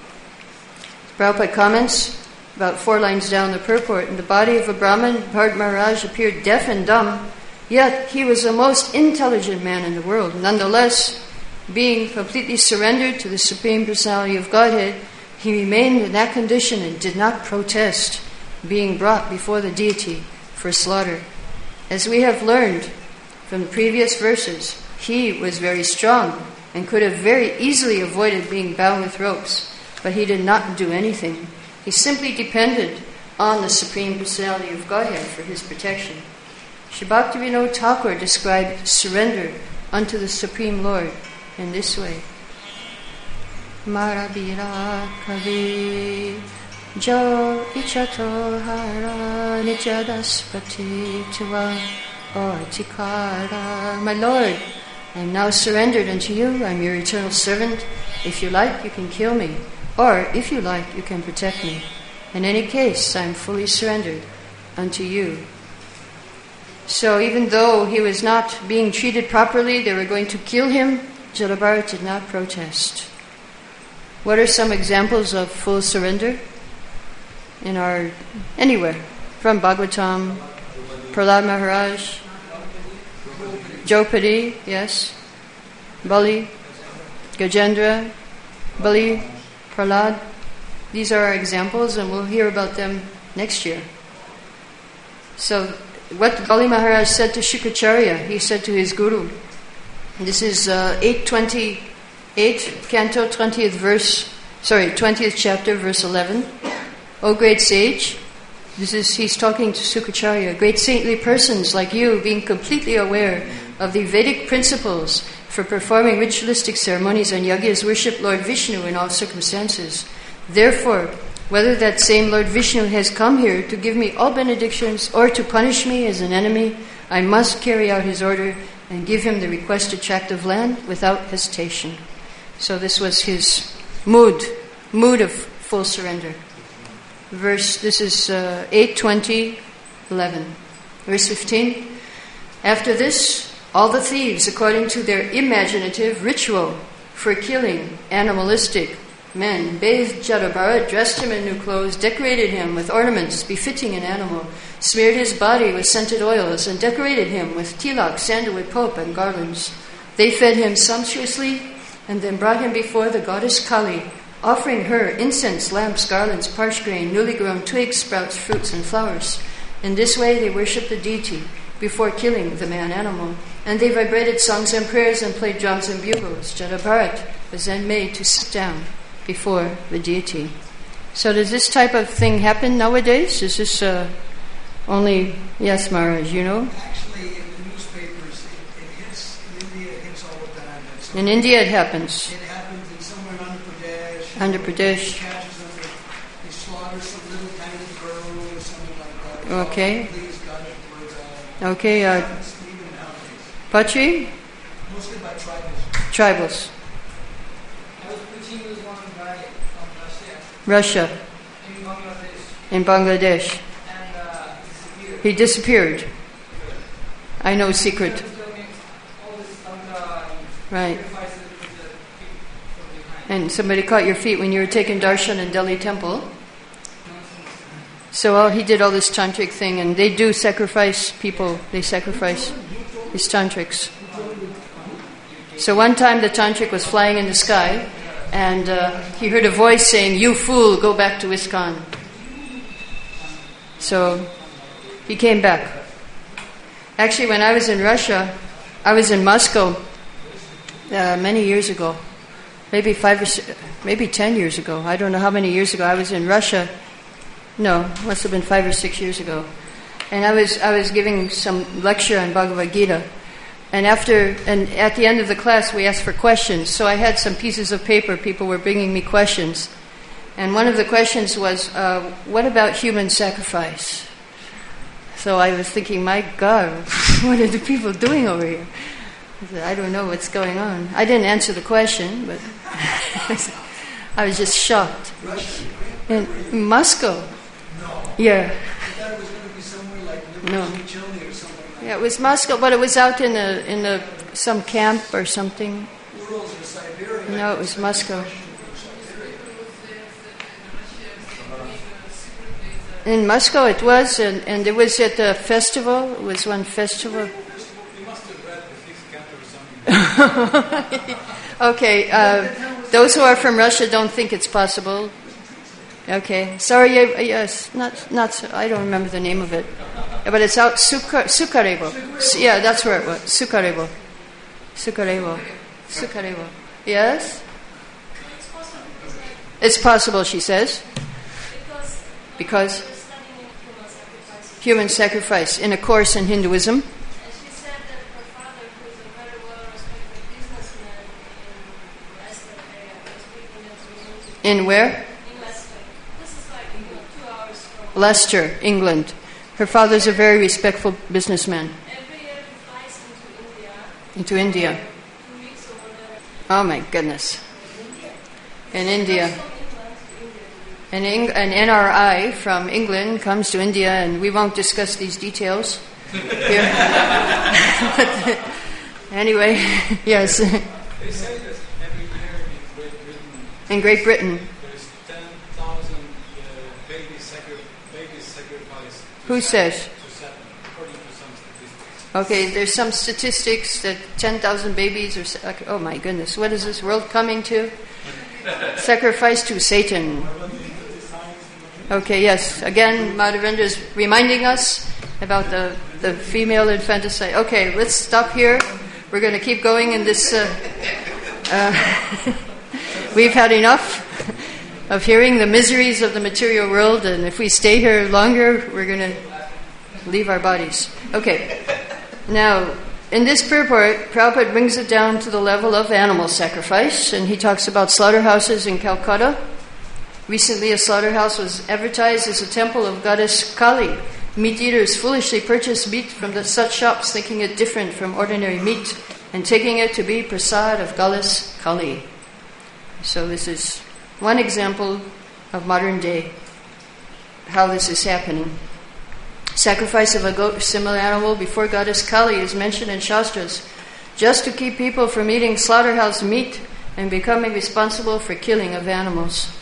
Prabhupada comments, about four lines down the purport, in the body of a Brahmin, Bharat Maharaj appeared deaf and dumb, yet he was the most intelligent man in the world. Nonetheless, being completely surrendered to the Supreme Personality of Godhead, he remained in that condition and did not protest being brought before the deity for slaughter. As we have learned from the previous verses, he was very strong and could have very easily avoided being bound with ropes, but he did not do anything. He simply depended on the Supreme Personality of Godhead for his protection. Sri Bhaktivinoda Thakur described surrender unto the Supreme Lord in this way. Marabira kavi jo ichato hara nityadaspati tua otikara. My Lord, I am now surrendered unto you. I am your eternal servant. If you like, you can kill me. Or, if you like, you can protect me. In any case, I am fully surrendered unto you. So even though he was not being treated properly, they were going to kill him, Jadabharat did not protest. What are some examples of full surrender? In our, anywhere. From Bhagavatam, Prahlad Maharaj, Draupadi, yes, Bali, Gajendra, Bali, Prahlad. These are our examples, and we'll hear about them next year. So, what Bali Maharaj said to Shukracharya, he said to his guru. This is uh, eight twenty-eight, canto, twentieth verse, sorry, twentieth chapter, verse eleven. O great sage, this is, he's talking to Shukracharya, great saintly persons like you, being completely aware of the Vedic principles for performing ritualistic ceremonies and yagyas, worship Lord Vishnu in all circumstances. Therefore, whether that same Lord Vishnu has come here to give me all benedictions or to punish me as an enemy, I must carry out his order and give him the requested tract of land without hesitation. So this was his mood, mood of full surrender. verse, this is uh, eight twenty eleven. Verse fifteen. After this, all the thieves, according to their imaginative ritual for killing animalistic men, bathed Jadabharat, dressed him in new clothes, decorated him with ornaments befitting an animal, smeared his body with scented oils, and decorated him with tilak, sandalwood, pulp, and garlands. They fed him sumptuously, and then brought him before the goddess Kali, offering her incense, lamps, garlands, parched grain, newly grown twigs, sprouts, fruits, and flowers. In this way they worshipped the deity before killing the man-animal, and they vibrated songs and prayers and played drums and bugles. Jadabharat was then made to sit down before the deity. So does this type of thing happen nowadays? Is this uh, only... Yes, Maharaj, you know? Actually, in the newspapers, it, it hits, in India it hits all the time. That In India it happens. It happens in somewhere in Andhra Pradesh. Andhra Pradesh. They catches them, they, they slaughter some little tiny girl or something like that. Okay. Please, God, words out. Okay, It uh, happens even nowadays. Pachi? Mostly by tribals. Tribals. I was preaching with one guy from Russia. Russia in Bangladesh, In Bangladesh. and uh, disappeared. He disappeared. I know secret. He told me all this tantra and Right. sacrifices with the feet from behind. And somebody caught your feet when you were taking darshan in Delhi Temple. So all, he did all this tantric thing, and they do sacrifice people. They sacrifice these tantrics. So one time the tantric was flying in the sky, and uh, he heard a voice saying, "You fool, go back to ISKCON." So he came back. Actually, when I was in Russia, I was in Moscow uh, many years ago, maybe five or six, maybe ten years ago. I don't know how many years ago. I was in Russia. No, must have been five or six years ago. And I was I was giving some lecture on Bhagavad Gita. And after and at the end of the class, we asked for questions. So I had some pieces of paper. People were bringing me questions. And one of the questions was, uh, what about human sacrifice? So I was thinking, my God, what are the people doing over here? I said, I don't know what's going on. I didn't answer the question, but I was just shocked. Russia. In Moscow. No. Yeah. I thought it was going to be somewhere like No. Liverpool, Chile or something like Yeah, it was Moscow, but it was out in a in a some camp or something. that. Urals or Siberia. No, it was Moscow. In Moscow it was, and, and it was at a festival. It was one festival. You must have read the Fifth Canto or something. Okay, uh, those who are from Russia don't think it's possible. Okay, sorry, yeah, yes, not not. I don't remember the name of it, but it's out Sukar, Sukarevo. Yeah, that's where it was. Sukarevo, Sukarevo, Sukarevo. Yes, it's possible. She says because human sacrifice in a course in Hinduism. And she said that her father, who is a very well-respected businessman in Leicester area, was speaking at the music In where? in Leicester. This is like you know, two hours from Leicester, England. Her father's a very respectful businessman. every year he flies into India, Into India. two weeks or whatever. Oh my goodness. In India. From England to India. An, Eng- an N R I from England comes to India, and we won't discuss these details here. Anyway, yes. They say that every year in Great Britain In Great Britain. there's ten thousand uh, baby, sacri- baby sacrificed. Who says? To Saturn, according to some statistics. Okay, there's some statistics that ten thousand babies are... sa- Oh my goodness, what is this world coming to? Sacrifice to Satan. Okay, yes. Again, Madhavendra is reminding us about the, the female infanticide. Okay, let's stop here. We're going to keep going in this... Uh, uh, we've had enough of hearing the miseries of the material world, and if we stay here longer, we're going to leave our bodies. Okay. Now, in this purport, Prabhupada brings it down to the level of animal sacrifice, and he talks about slaughterhouses in Calcutta. Recently, a slaughterhouse was advertised as a temple of goddess Kali. Meat eaters foolishly purchase meat from the such shops, thinking it different from ordinary meat, and taking it to be prasad of goddess Kali. So this is one example of modern day how this is happening. Sacrifice of a goat or similar animal before goddess Kali is mentioned in Shastras just to keep people from eating slaughterhouse meat and becoming responsible for killing of animals.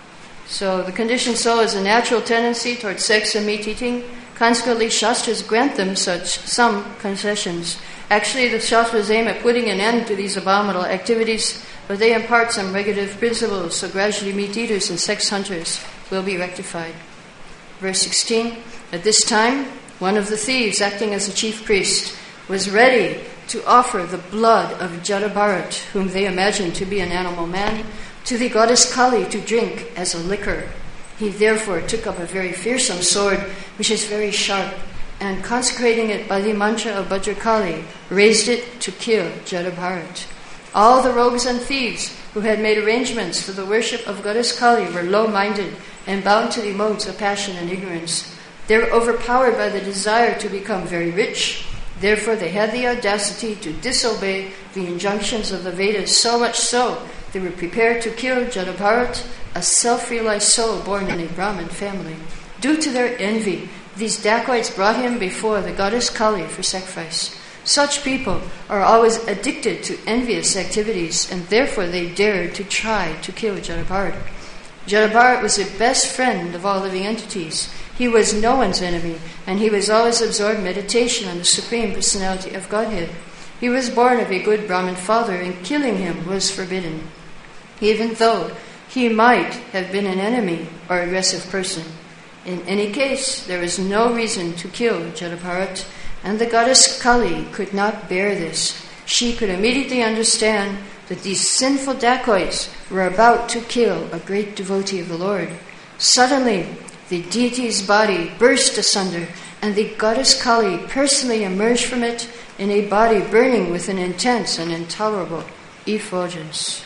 So the conditioned soul has a natural tendency towards sex and meat eating. Consequently, Shastras grant them such some concessions. Actually, the Shastras aim at putting an end to these abominable activities, but they impart some regulative principles, so gradually meat eaters and sex hunters will be rectified. Verse sixteen, at this time, one of the thieves, acting as a chief priest, was ready to offer the blood of Jadabharat, whom they imagined to be an animal man, to the goddess Kali to drink as a liquor. He therefore took up a very fearsome sword, which is very sharp, and consecrating it by the mantra of Bhadrakali, raised it to kill Jadabharat. All the rogues and thieves who had made arrangements for the worship of goddess Kali were low-minded and bound to the modes of passion and ignorance. They were overpowered by the desire to become very rich. Therefore they had the audacity to disobey the injunctions of the Vedas, so much so they were prepared to kill Jadabharat, a self-realized soul born in a Brahmin family. Due to their envy, these dacoits brought him before the goddess Kali for sacrifice. Such people are always addicted to envious activities, and therefore they dared to try to kill Jadabharat. Jadabharat was the best friend of all living entities. He was no one's enemy, and he was always absorbed in meditation on the Supreme Personality of Godhead. He was born of a good Brahmin father, and killing him was forbidden, even though he might have been an enemy or aggressive person. In any case, there was no reason to kill Jadabharat, and the goddess Kali could not bear this. She could immediately understand that these sinful dacoits were about to kill a great devotee of the Lord. Suddenly, the deity's body burst asunder, and the goddess Kali personally emerged from it in a body burning with an intense and intolerable effulgence.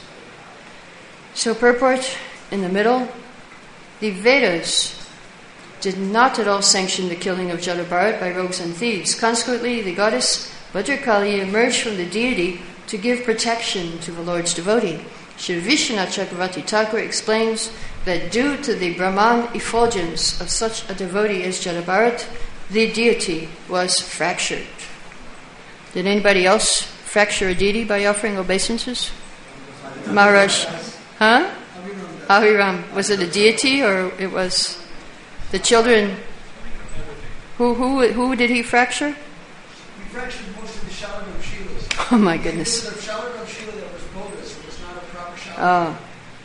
So purport in the middle, the Vedas did not at all sanction the killing of Jadabharat by rogues and thieves. Consequently, the goddess Bhadrakali emerged from the deity to give protection to the Lord's devotee. Shri Vishwanath Chakravarti Thakur explains that due to the Brahman effulgence of such a devotee as Jadabharat, the deity was fractured. Did anybody else fracture a deity by offering obeisances? Maharaj. Huh? Aviram. Was it a deity or it was the children? Who who who did he fracture? He fractured most of the Shalagam Shilas. Oh my goodness. It was a Shalagam Shila that was bogus. It was not a proper Shalagam. Oh.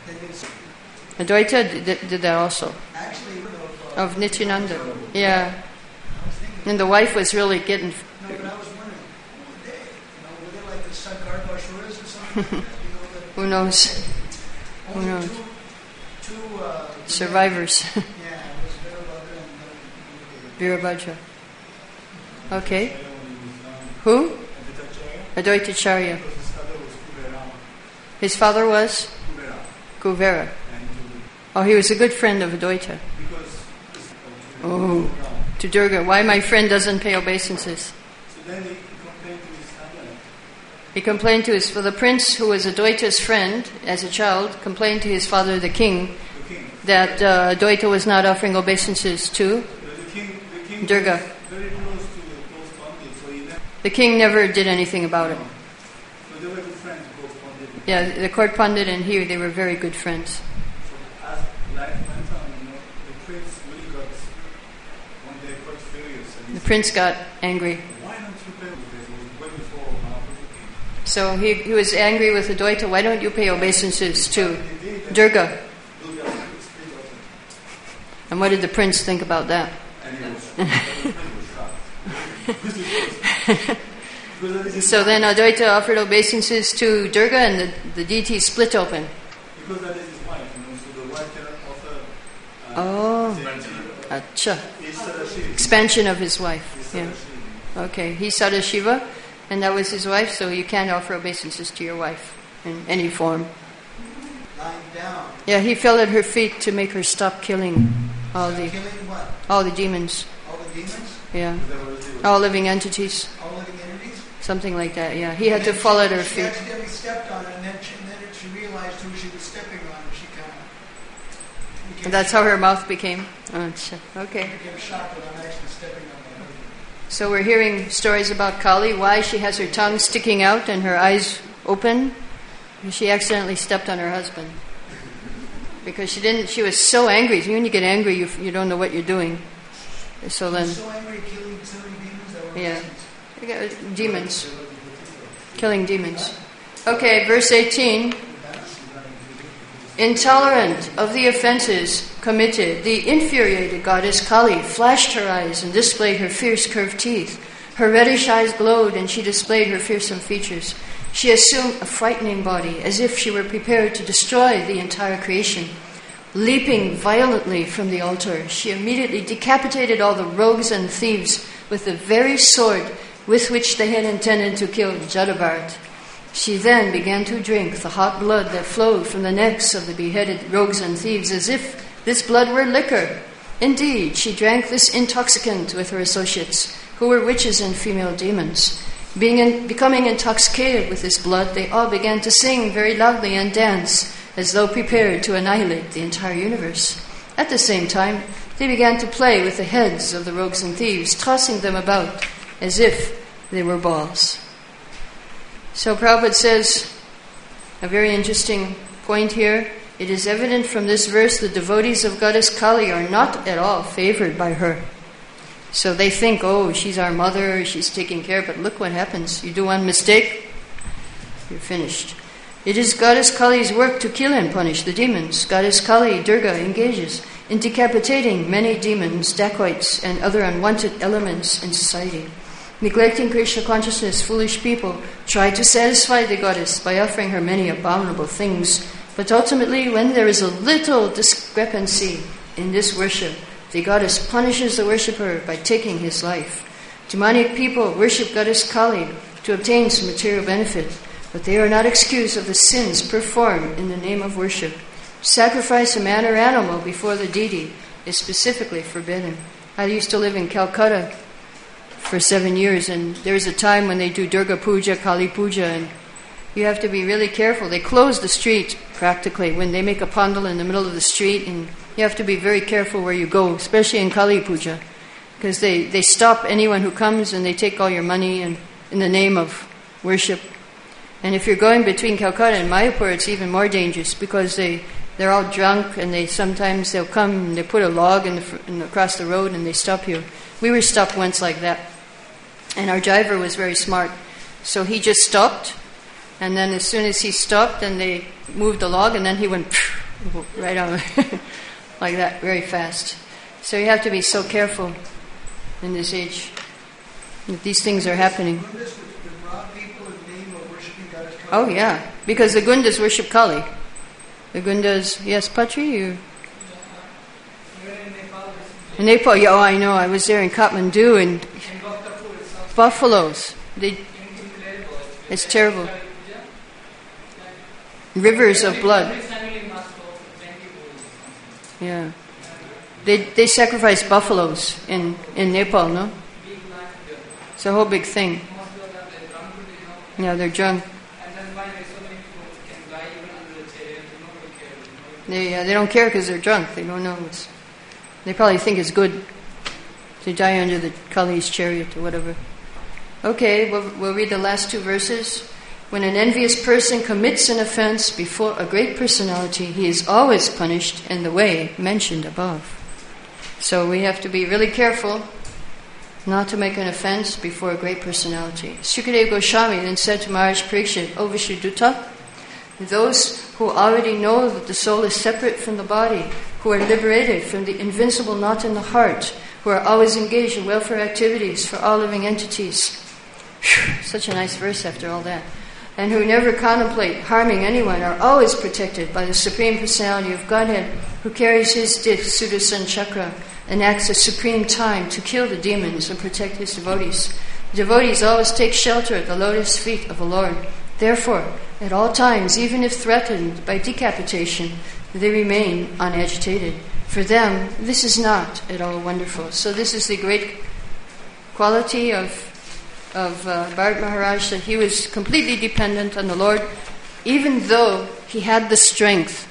Advaita did, did that also. Actually, of Nityananda. Yeah. And the wife was really getting... No, but I was wondering, who were they? You know, were they like the Sankar Bashuras or something? You know, the, Who knows? Who only knows? Two, two uh, Survivors. Yeah, it was Virabhadra and Virabhadra. Okay. Who? Advaitacharya. His father was? Kuvera. Oh, he was a good friend of Advaita. Oh, to Durga. Why my friend doesn't pay obeisances? So then he complained to his family. He complained to his, for the prince who was Advaita's friend as a child, complained to his father, the king, The king. that uh, Advaita was not offering obeisances to But the king, the king Durga. was very close to those pandits, so he never, The king never did anything about it. so they were good friends, both pandits. Yeah, the court pandit and he, they were very good friends. So as life went on, you know, the prince really got one day quite furious. And he The said, prince got angry. why don't you pay this? It was way before Mahaprabhu came. So he, he was angry with Advaita. Why don't you pay obeisances to Durga? Durga split off. And what did the prince think about that? And he was, the prince was shocked. Because that is So then Advaita offered obeisances to Durga and the, the deity split open. Because that is his wife, you know, so the wife cannot offer. Uh, Oh. the- Acha. It's Sadashiva. Expansion of his wife. It's Yeah. Sadashiva. Okay. He's Sadashiva and that was his wife, so you can't offer obeisances to your wife in any form. lying down. Yeah, he fell at her feet to make her stop killing all the Killing what? all the demons. All the demons? Yeah. That was it. All living entities. All living entities? Something like that, yeah. He had to fall at her She feet. accidentally stepped on it, and then she, and then she realized who she was stepping on, and she kind of And that's how her mouth became. Oh, okay. I became shocked when I'm actually stepping on my husband. So we're hearing stories about Kali, why she has her tongue sticking out and her eyes open. She accidentally stepped on her husband. Because she didn't, she was so angry. When you get angry, you you don't know what you're doing. So then, so angry, killing, killing demons. That were yeah, demons, killing demons. Okay, verse eighteen. Intolerant of the offenses committed, the infuriated goddess Kali flashed her eyes and displayed her fierce curved teeth. Her reddish eyes glowed and she displayed her fearsome features. She assumed a frightening body, as if she were prepared to destroy the entire creation. Leaping violently from the altar, she immediately decapitated all the rogues and thieves with the very sword with which they had intended to kill Jadabharat. She then began to drink the hot blood that flowed from the necks of the beheaded rogues and thieves, as if this blood were liquor. Indeed, she drank this intoxicant with her associates, who were witches and female demons. Being in, becoming intoxicated with this blood, they all began to sing very loudly and dance, as though prepared to annihilate the entire universe. At the same time, they began to play with the heads of the rogues and thieves, tossing them about as if they were balls. So Prabhupada says a very interesting point here. It is evident from this verse the devotees of Goddess Kali are not at all favored by her. So they think, oh, she's our mother, she's taking care, but look what happens. You do one mistake, you're finished. It is Goddess Kali's work to kill and punish the demons. Goddess Kali, Durga, engages in decapitating many demons, dacoits, and other unwanted elements in society. Neglecting Krishna consciousness, foolish people try to satisfy the goddess by offering her many abominable things. But ultimately, when there is a little discrepancy in this worship, the goddess punishes the worshipper by taking his life. Demonic people worship Goddess Kali to obtain some material benefit, but they are not excused of the sins performed in the name of worship. Sacrifice a man or animal before the deity is specifically forbidden. I used to live in Calcutta for seven years, and there's a time when they do Durga Puja, Kali Puja, and you have to be really careful. They close the street practically when they make a pandal in the middle of the street, and you have to be very careful where you go, especially in Kali Puja, because they, they stop anyone who comes and they take all your money and in the name of worship. And if you're going between Calcutta and Mayapur, it's even more dangerous because they, they're all drunk, and they sometimes they'll come and they put a log in the, in, across the road and they stop you. We were stopped once like that. And our driver was very smart. So he just stopped, and then as soon as he stopped, then they moved the log, and then he went right on like that, very fast. So you have to be so careful in this age that these things are happening. Oh yeah, because the Gundas worship Kali. The Gundas, yes, Patri, you... In Nepal, yeah, oh I know, I was there in Kathmandu, and buffaloes, they, it's terrible. Rivers of blood. Yeah. They they sacrifice buffaloes in, in Nepal, no? It's a whole big thing. Yeah, they're drunk. They uh, they don't care because they're drunk. They don't know what's... They probably think it's good to die under the Kali's chariot or whatever. Okay, we'll, we'll read the last two verses. When an envious person commits an offense before a great personality, he is always punished in the way mentioned above. So we have to be really careful not to make an offense before a great personality. Sukadeva Goswami then said to Maharaj Parikshit, O Vishuddhutta, those who already know that the soul is separate from the body, who are liberated from the invincible knot in the heart, who are always engaged in welfare activities for all living entities. Whew, such a nice verse after all that. And who never contemplate harming anyone are always protected by the Supreme Personality of Godhead, who carries his disc, Sudarshan Chakra, and acts at supreme time to kill the demons and protect his devotees. Devotees always take shelter at the lotus feet of the Lord. Therefore, at all times, even if threatened by decapitation, they remain unagitated. For them, this is not at all wonderful. So this is the great quality of of uh, Bharat Maharaj, that he was completely dependent on the Lord, even though he had the strength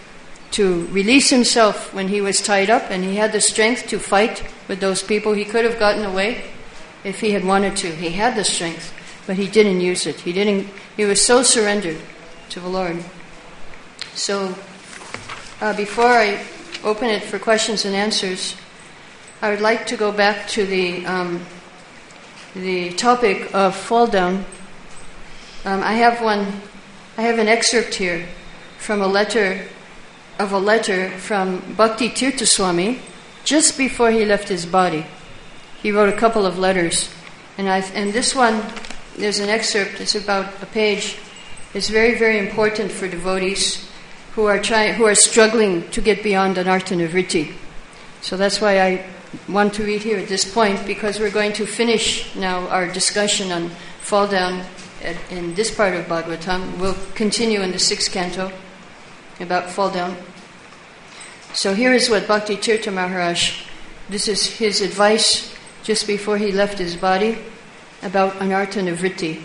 to release himself when he was tied up, and he had the strength to fight with those people. He could have gotten away if he had wanted to. He had the strength, but he didn't use it. He didn't. He was so surrendered to the Lord. So, uh, before I open it for questions and answers, I would like to go back to the um, the topic of fall down. Um, I have one. I have an excerpt here from a letter of a letter from Bhakti Tirtha Swami just before he left his body. He wrote a couple of letters, and I and this one, there's an excerpt. It's about a page. It's very, very important for devotees who are trying, who are struggling to get beyond anartha nivritti. So that's why I want to read here at this point, because we're going to finish now our discussion on fall down at, in this part of Bhagavatam. We'll continue in the sixth canto about fall down. So here is what Bhakti Tirtha Maharaj, this is his advice just before he left his body about anartha nivritti.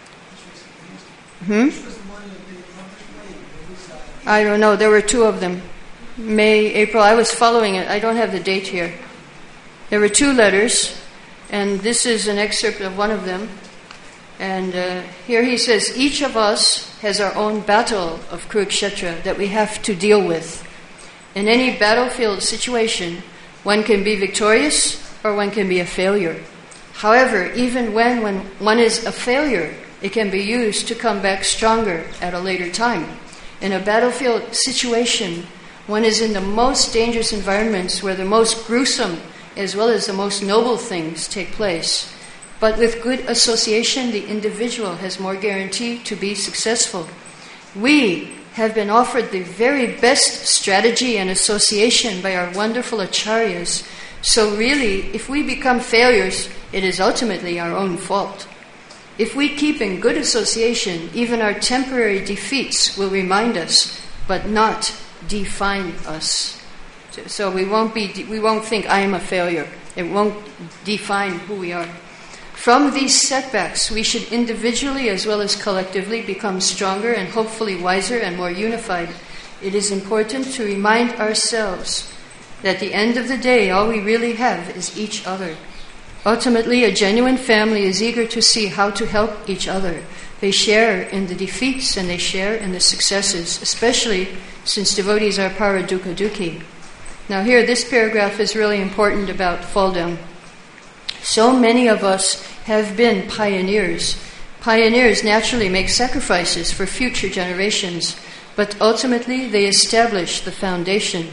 Hmm? I don't know. There were two of them. May, April. I was following it. I don't have the date here. There were two letters, and this is an excerpt of one of them. And uh, here he says, each of us has our own battle of Kurukshetra that we have to deal with. In any battlefield situation, one can be victorious or one can be a failure. However, even when, when one is a failure, it can be used to come back stronger at a later time. In a battlefield situation, one is in the most dangerous environments where the most gruesome as well as the most noble things take place. But with good association, the individual has more guarantee to be successful. We have been offered the very best strategy and association by our wonderful acharyas. So really, if we become failures, it is ultimately our own fault. If we keep in good association, even our temporary defeats will remind us, but not define us. So we won't be, we won't think I am a failure. It won't define who we are. From these setbacks, we should individually as well as collectively become stronger and hopefully wiser and more unified. It is important to remind ourselves that at the end of the day, all we really have is each other. Ultimately, a genuine family is eager to see how to help each other. They share in the defeats and they share in the successes, especially since devotees are paradukkha dukhi. Now here, this paragraph is really important about fall down. So many of us have been pioneers. Pioneers naturally make sacrifices for future generations, but ultimately they establish the foundation.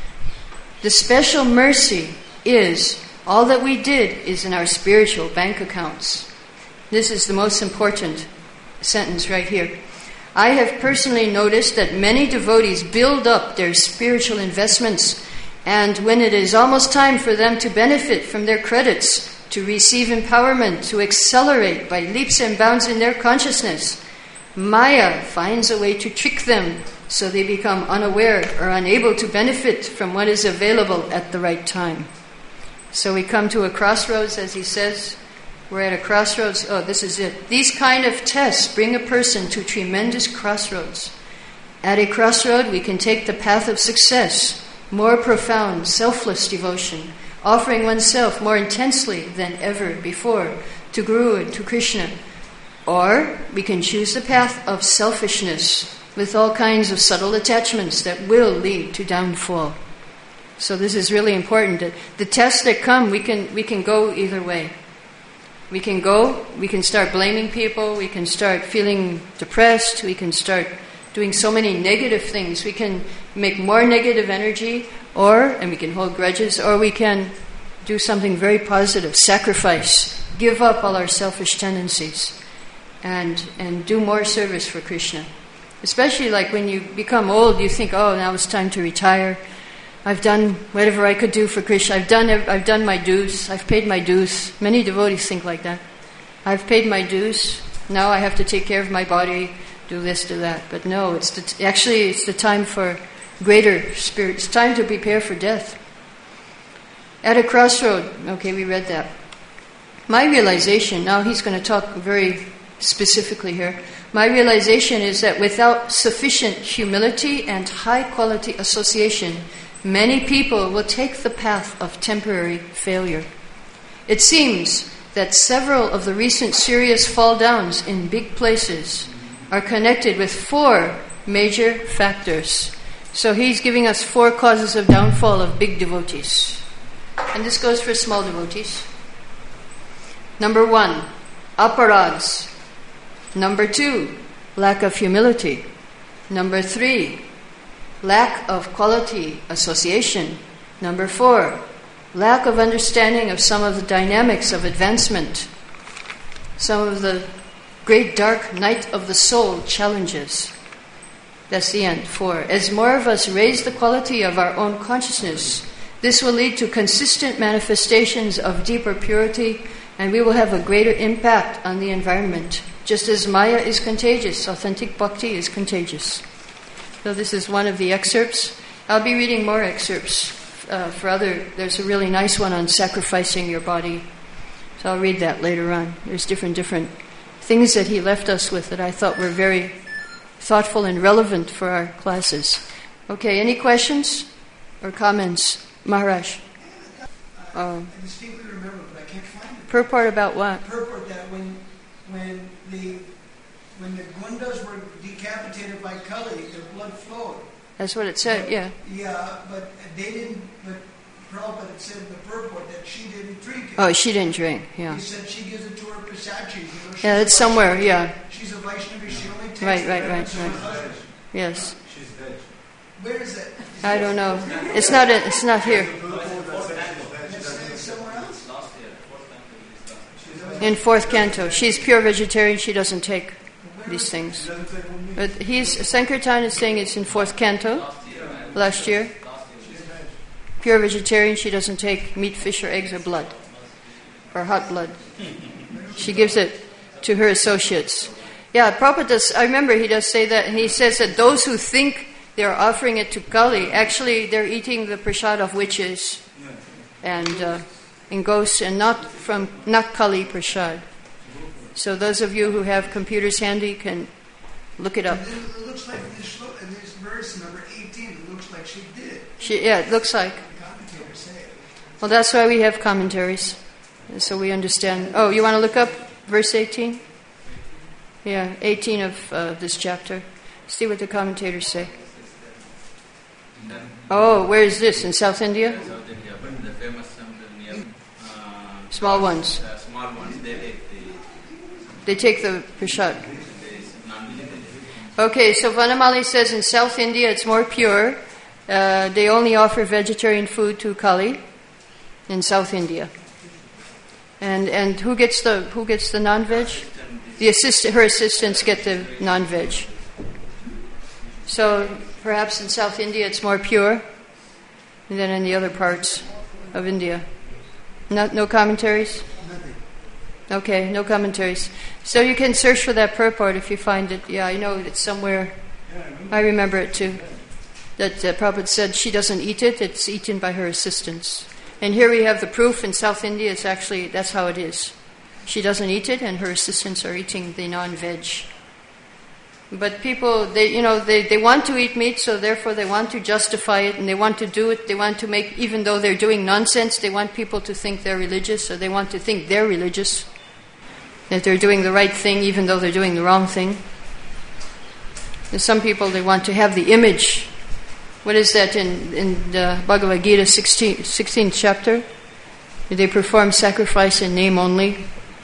The special mercy is all that we did is in our spiritual bank accounts. This is the most important sentence right here. I have personally noticed that many devotees build up their spiritual investments, and when it is almost time for them to benefit from their credits, to receive empowerment, to accelerate by leaps and bounds in their consciousness, Maya finds a way to trick them so they become unaware or unable to benefit from what is available at the right time. So we come to a crossroads, as he says. We're at a crossroads. Oh, this is it. These kind of tests bring a person to tremendous crossroads. At a crossroad, we can take the path of success, more profound, selfless devotion, offering oneself more intensely than ever before to Guru and to Krishna. Or we can choose the path of selfishness with all kinds of subtle attachments that will lead to downfall. So this is really important. The tests that come, we can we can go either way. We can go, we can start blaming people, we can start feeling depressed, we can start doing so many negative things. We can make more negative energy, or, and we can hold grudges, or we can do something very positive, sacrifice, give up all our selfish tendencies, and and do more service for Krishna. Especially like when you become old, you think, oh, now it's time to retire. I've done whatever I could do for Krishna. I've done I've done my dues. I've paid my dues. Many devotees think like that. I've paid my dues. Now I have to take care of my body, do this, do that. But no, it's the t- actually it's the time for greater spirit. It's time to prepare for death. At a crossroad. Okay, we read that. My realization, now he's going to talk very specifically here. My realization is that without sufficient humility and high-quality association, many people will take the path of temporary failure. It seems that several of the recent serious fall-downs in big places are connected with four major factors. So he's giving us four causes of downfall of big devotees. And this goes for small devotees. Number one, aparads. Number two, lack of humility. Number three, lack of quality association. Number four, lack of understanding of some of the dynamics of advancement, some of the great dark night of the soul challenges. That's the end. Four. As more of us raise the quality of our own consciousness, this will lead to consistent manifestations of deeper purity, and we will have a greater impact on the environment. Just as Maya is contagious, authentic bhakti is contagious. So this is one of the excerpts. I'll be reading more excerpts uh, for other. There's a really nice one on sacrificing your body. So I'll read that later on. There's different different things that he left us with that I thought were very thoughtful and relevant for our classes. Okay, any questions or comments? Maharaj? Uh, I distinctly remember, but I can't find it. Purport about what? Purport that when when the when the Gundas were decapitated by Kali, their blood flowed. That's what it said, yeah. Yeah, but they didn't. But Prabhupada had said in the purport that she didn't drink it. Oh, she didn't drink, yeah. He said she gives it to her Pisachis. You know, yeah, it's somewhere, Vaishnavi. yeah. She's a Vaishnavi. She only takes Right, it right, and right, it's her right. husband. Yes. She's veg. Where is that? Is I it- don't know. It's not. A, it's not here. It's somewhere else. In fourth canto, she's pure vegetarian. She doesn't take these things. But he's Sankirtan is saying it's in fourth canto. Last year, pure vegetarian. She doesn't take meat, fish, or eggs, or blood, or hot blood. She gives it to her associates. Yeah, Prabhupada does. I remember he does say that, and he says that those who think they are offering it to Kali, actually they're eating the prasad of witches and uh, and ghosts, and not from not Kali prasad. So those of you who have computers handy can look it up. And then it looks like in this, lo- in this verse number eighteen, it looks like she did. She, yeah, it looks like. The commentators say it. Well, that's why we have commentaries, so we understand. Oh, you want to look up verse eighteen? Yeah, eighteen of uh, this chapter. See what the commentators say. Oh, where is this? In South India? South India, but the famous temple near uh, Small ones. uh, small ones, they take the They take the prasad. they non-vegetarian. Okay, so Vanamali says in South India it's more pure. Uh, they only offer vegetarian food to Kali in South India. And and who gets the who gets the non-veg? The assistant, her assistants get the non-veg. So perhaps in South India it's more pure than in the other parts of India. No, no commentaries? Okay, no commentaries. So you can search for that purport if you find it. Yeah, I know it's somewhere. I remember it too. That uh, Prabhupada said she doesn't eat it, it's eaten by her assistants. And here we have the proof in South India, it's actually, that's how it is. She doesn't eat it and her assistants are eating the non-veg. But people, they, you know, they, they want to eat meat, so therefore they want to justify it and they want to do it. They want to make, even though they're doing nonsense, they want people to think they're religious, or they want to think they're religious, that they're doing the right thing even though they're doing the wrong thing. There's some people, they want to have the image. What is that in, in the Bhagavad Gita sixteenth, sixteenth chapter? They perform sacrifice in name only.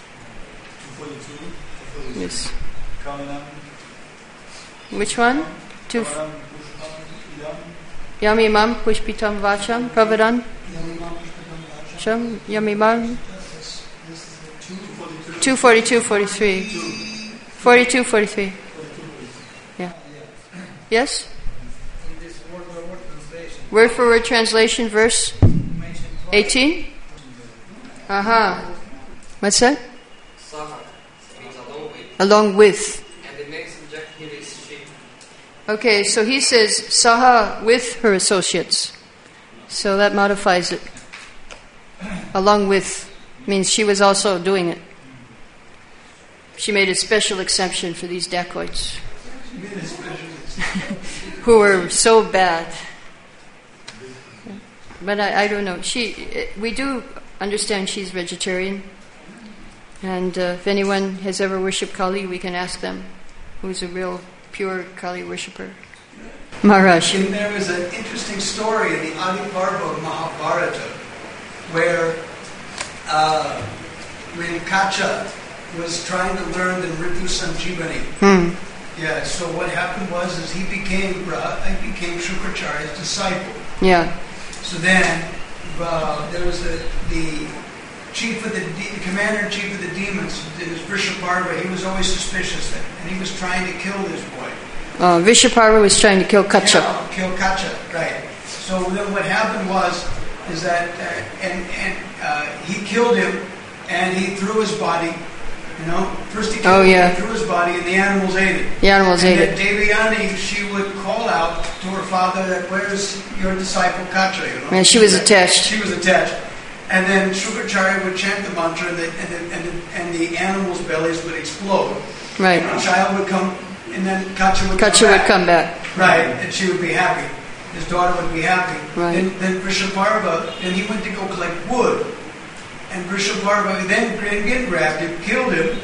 Yes. Which one? Two. Yamimam pushpitam vacham pravadan. Sham yamimam. two forty-two, forty-three. forty-two, forty-three. Yeah. Yes? In this word for word translation, Word for word translation, verse mentioned eighteen? Uh-huh. What's that? Saha means along with, Along with. and the next subjective is she. Okay, so he says Saha with her associates. So that modifies it. Along with means she was also doing it. she made a special exception for these dacoits She made a special exception. who were so bad. But I, I don't know. She, we do understand she's vegetarian, and uh, if anyone has ever worshipped Kali, we can ask them, who's a real pure Kali worshipper. Maharaj. And there was an interesting story in the Adi Parva of Mahabharata where uh, when Kacha was trying to learn the Ritu Sanjeevani. Hmm. Yeah, so what happened was is he became uh, he became Shukracharya's disciple. Yeah. So then uh, there was the, the chief of the, de- the commander-in-chief of the demons, it was Vrishaparva. He was always suspicious that, and he was trying to kill this boy. Uh, Vishaparva was trying to kill Kacha. Yeah, kill Kacha, right. So then what happened was, is that, uh, and, and uh, he killed him, and he threw his body, you know, first he killed Oh, him, yeah. he threw his body, and the animals ate it. The animals and ate that it. Devyani, she would call out to her father that, where's your disciple Kacha, you know. And she was attached. She was attached. And then Shukracharya would chant the mantra, and the, and the, and the, and the animals' bellies would explode. Right. And the child would come, and then Kacha would Kacha come would back. come back. Right, and she would be happy. His daughter would be happy. Right. Then, then Vrishaparva, then he went to go collect wood. And Vrishaparva then again grabbed him, killed him,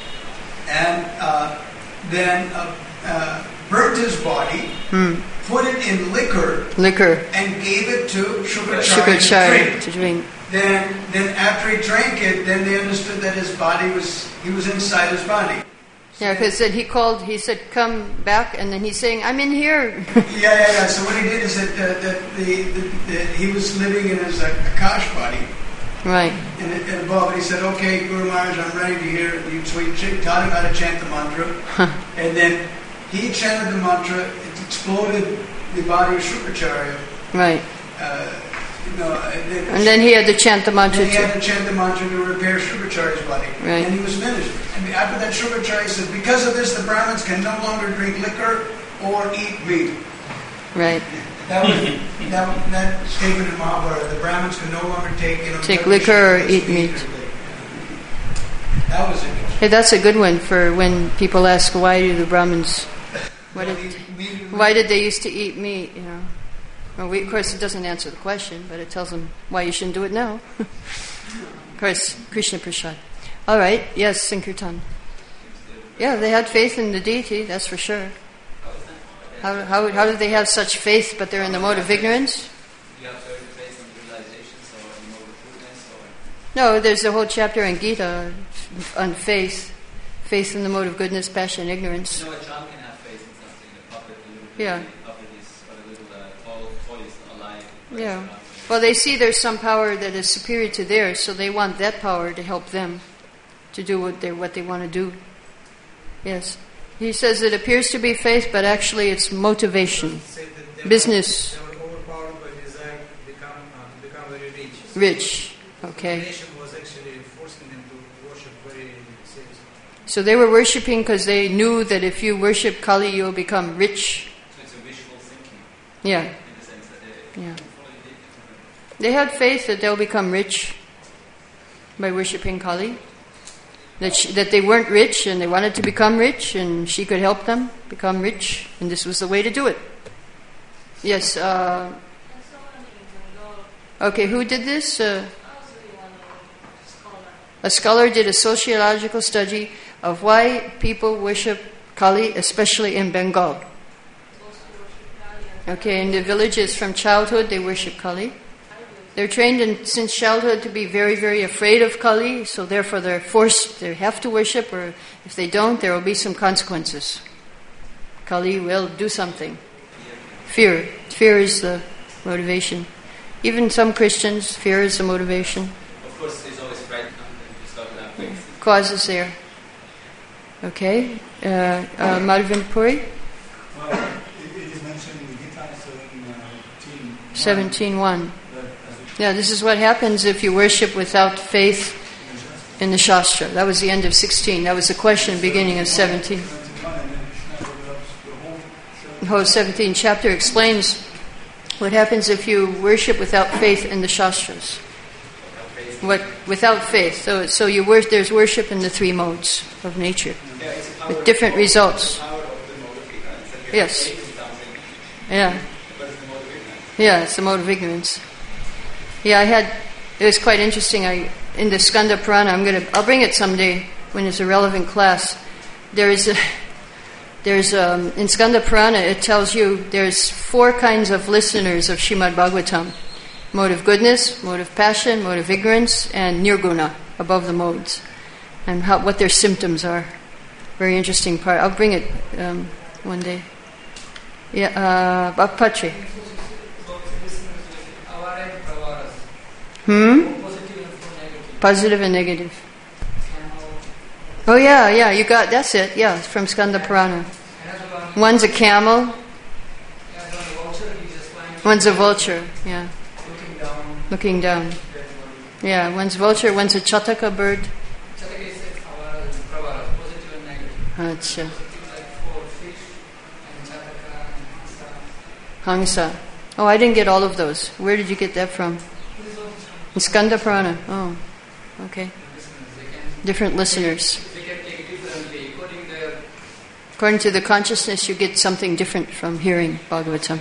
and uh, then uh, uh, burnt his body, Hmm. put it in liquor, Liquor. and gave it to Shukracharya Shukracharya to drink. to drink. Then, then after he drank it, then they understood that his body was, he was inside his body. Yeah, because then he called, he said, come back, and then he's saying, I'm in here. Yeah, yeah, yeah. So what he did is that, uh, that the, the, the, he was living in his uh, Akash body, Right. and, and above it he said, okay, Guru Maharaj, I'm ready to hear you. So he ch- taught him how to chant the mantra, and then he chanted the mantra, it exploded the body of Shukracharya. Right. Uh, you know, and, then, And then he had to chant the mantra then he had too. to chant the mantra to repair Shukracharya's body. Right. And he was finished. And after that, Shukracharya said, because of this, the Brahmins can no longer drink liquor or eat meat. Right. That was that, that statement in Mahabharata. The Brahmins can no longer take, you know, Take liquor or eat meat. That was interesting. Hey, that's a good one for when people ask, why do the Brahmins, why did, why did they used to eat meat, you know? Well, we, of course, it doesn't answer the question, but it tells them why you shouldn't do it now. Of course, Krishna Prasad. All right, yes, Sankirtan. Yeah, they had faith in the deity, that's for sure. How, how, how did they have such faith, but they're in the mode of ignorance? You have certain faith and realizations or in mode of goodness or... No, there's a whole chapter in Gita on faith. Faith in the mode of goodness, passion, ignorance. You know, a child can have faith in something, a puppet, a little Yeah. baby, a puppet is, or a little uh, toy, toy is alive. Yeah. Well, they see there's some power that is superior to theirs, so they want that power to help them to do what they what they want to do. Yes. He says it appears to be faith, but actually it's motivation. Say that they Business. Were, they were overpowered by desire to become, uh, to become very rich. So Rich. The Okay. nation was actually forcing them to worship very seriously. So they were worshipping because they knew that if you worship Kali, you'll become rich. So it's a visual thinking Yeah. in the sense that they... Yeah. They had faith that they'll become rich by worshipping Kali. That she, that they weren't rich and they wanted to become rich, and she could help them become rich, and this was the way to do it. Yes. Uh, okay, who did this? Uh, a scholar did a sociological study of why people worship Kali, especially in Bengal. Okay, in the villages from childhood they worship Kali. They're trained in, since childhood to be very, very afraid of Kali, so therefore they're forced, they have to worship, or if they don't, there will be some consequences. Kali will do something. Fear. Fear is the motivation. Even some Christians, fear is the motivation. Of course, there's always pride, and you start to have faith. Cause is there. Okay. Uh, uh, Madhavendra Puri? Well, it, it is mentioned in Gita seventeen. seventeen one. Yeah, this is what happens if you worship without faith in the Shastra. That was the end of sixteen. That was the question beginning of seventeen. The whole seventeenth chapter explains what happens if you worship without faith in the Shastras. what without faith. So so you wor- there's worship in the three modes of nature Yeah, it's a power with different results. power of the mode of ignorance. And you Yes. have faith is down in- Yeah. but it's the mode of ignorance. Yeah, it's the mode of ignorance. Yeah, I had. It was quite interesting. I in the Skanda Purana. I'm gonna. I'll bring it someday when it's a relevant class. There is a. There's um, in Skanda Purana. It tells you there's four kinds of listeners of Srimad Bhagavatam: mode of goodness, mode of passion, mode of ignorance, and nirguna, above the modes, and how, what their symptoms are. Very interesting part. I'll bring it um, one day. Yeah, uh, Bhakpatri. Hmm? Positive and negative. Oh yeah, yeah, you got, that's it, yeah, from Skanda Purana. One's a camel. One's a vulture, yeah. Looking down. Yeah, one's vulture, one's a chataka bird. Achha. Hangsa. Oh, I didn't get all of those. Where did you get that from? In Skanda Purana. Oh, okay. Different listeners. According to the consciousness, you get something different from hearing Bhagavatam.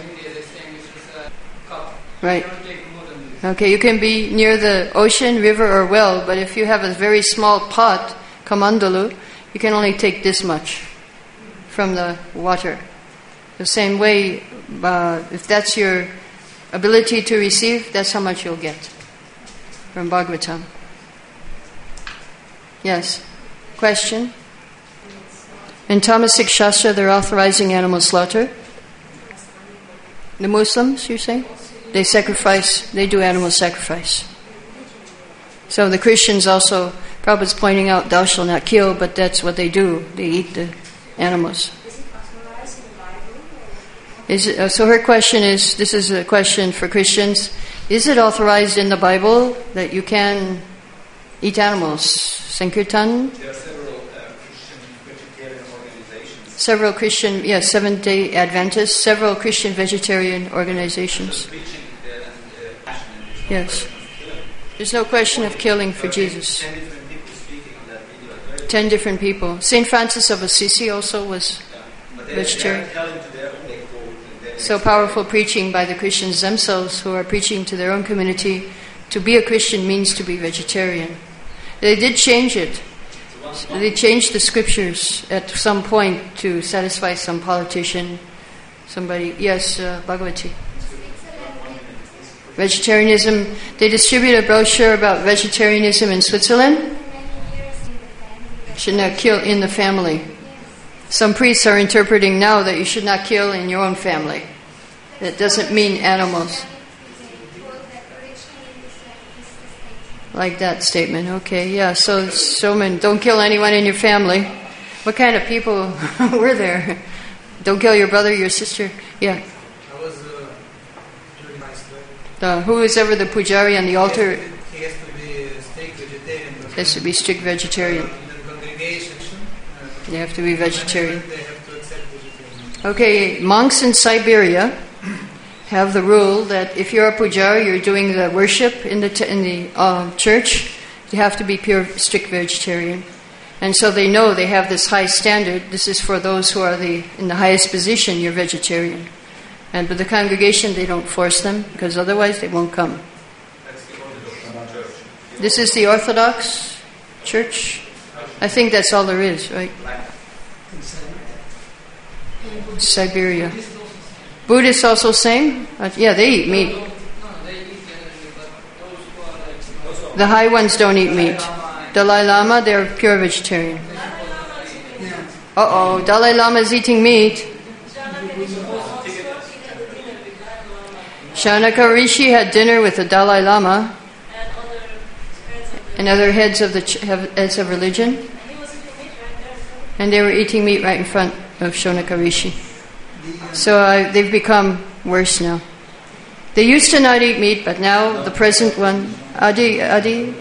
Right. Okay, you can be near the ocean, river, or well, but if you have a very small pot, kamandalu, you can only take this much from the water. The same way, uh, if that's your ability to receive, that's how much you'll get from Bhagavatam. Yes? Question? In Tamasic Shastra, they're authorizing animal slaughter. The Muslims, you say? They sacrifice, they do animal sacrifice. So the Christians also, Prabhupada's pointing out, thou shalt not kill, but that's what they do. They eat the animals. Is it, uh, so her question is, this is a question for Christians, is it authorized in the Bible that you can eat animals? Sankirtan? There are several uh, Christian vegetarian organizations. Several Christian, yeah, Seventh-day Adventists, several Christian vegetarian organizations. Preaching there and uh, passion and there's no Yes. question of killing. There's no question of killing for Okay, Jesus. Ten different people speaking on that video. Very Ten different people. Saint Francis of Assisi also was Yeah. But they, vegetarian. they are telling to their own they quote and then so powerful preaching by the Christians themselves who are preaching to their own community. To be a Christian means to be vegetarian. They did change it. They changed the scriptures at some point to satisfy some politician, somebody. Yes, uh, Bhagavati. Vegetarianism. They distribute a brochure about vegetarianism in Switzerland. Should not kill in the family. Some priests are interpreting now that you should not kill in your own family. That doesn't mean animals. Like that statement. Okay, yeah. So, so many. Don't kill anyone in your family. What kind of people were there? Don't kill your brother, your sister. Yeah. I was uh, during my study. The, who is ever the pujari on the altar He has to be a strict vegetarian. but has to be strict vegetarian. In the congregation, uh, They have to be vegetarian. they have to accept vegetarianism. Okay, monks in Siberia have the rule that if you're a pujari, you're doing the worship in the t- in the uh, church, you have to be pure, strict vegetarian. And so they know they have this high standard. This is for those who are the in the highest position. You're vegetarian, and but the congregation they don't force them because otherwise they won't come. This is the Orthodox Church. I think that's all there is, right? Siberia. Buddhists also same? Uh, yeah, they eat meat. The high ones don't eat meat. Dalai Lama, they're pure vegetarian. Uh-oh, Dalai Lama is eating meat. Shaunaka Rishi had dinner with the Dalai Lama and other heads of the ch- heads of religion, and they were eating meat right in front of Shaunaka Rishi. So uh, they've become worse now. They used to not eat meat, but now the present one, Adi, Adi.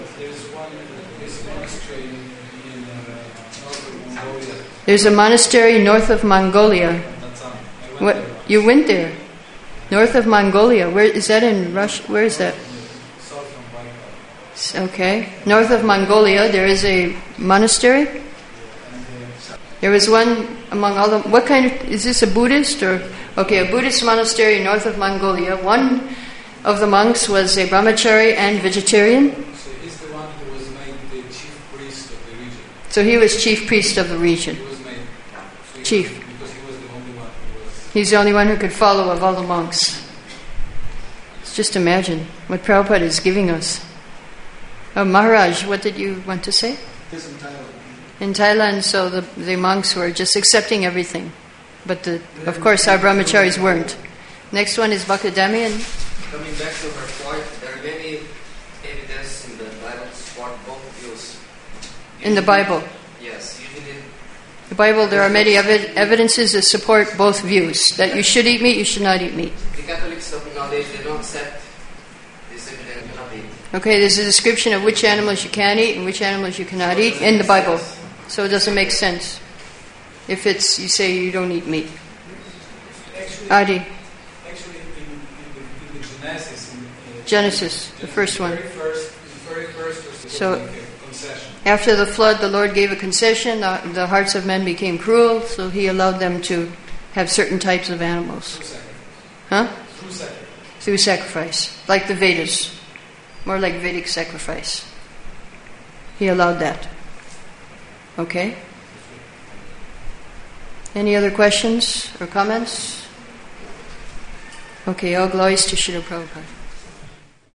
There's a monastery north of Mongolia. What? You went there? North of Mongolia. Where is that in Russia? Where is that? Okay. North of Mongolia, there is a monastery. There was one among all the. What kind of is this? A Buddhist or okay? A Buddhist monastery north of Mongolia. One of the monks was a brahmachari and vegetarian. So he's the one who was made the chief priest of the region. So he was chief priest of the region. He was made so he chief. Was, because he was the only one who was. He's the only one who could follow of all the monks. Just imagine what Prabhupada is giving us. Oh, Maharaj, what did you want to say? Yes, in Thailand. In Thailand, so the, the monks were just accepting everything. But the, of course our brahmacharis weren't. Next one is Bhakadamian. Coming back to her point, there are many evidence in the Bible to support both views. In the Bible? Yes. Usually the Bible, there are many evi- evidences that support both views. That you should eat meat, you should not eat meat. the Catholics of nowadays, they don't accept this evidence cannot eat. Okay, there's a description of which animals you can eat and which animals you cannot eat in the Bible. So it doesn't make sense if it's you say you don't eat meat. Actually, Adi. actually in, in, the, in the Genesis, in, uh, Genesis, the first one. The very first, the very first was So- like a concession. After the flood, the Lord gave a concession. The, the hearts of men became cruel, so He allowed them to have certain types of animals. Through sacrifice. Huh? Through sacrifice. Through sacrifice. Like the Vedas. More like Vedic sacrifice. He allowed that. Okay? Any other questions or comments? Okay, all glories to Srila Prabhupada.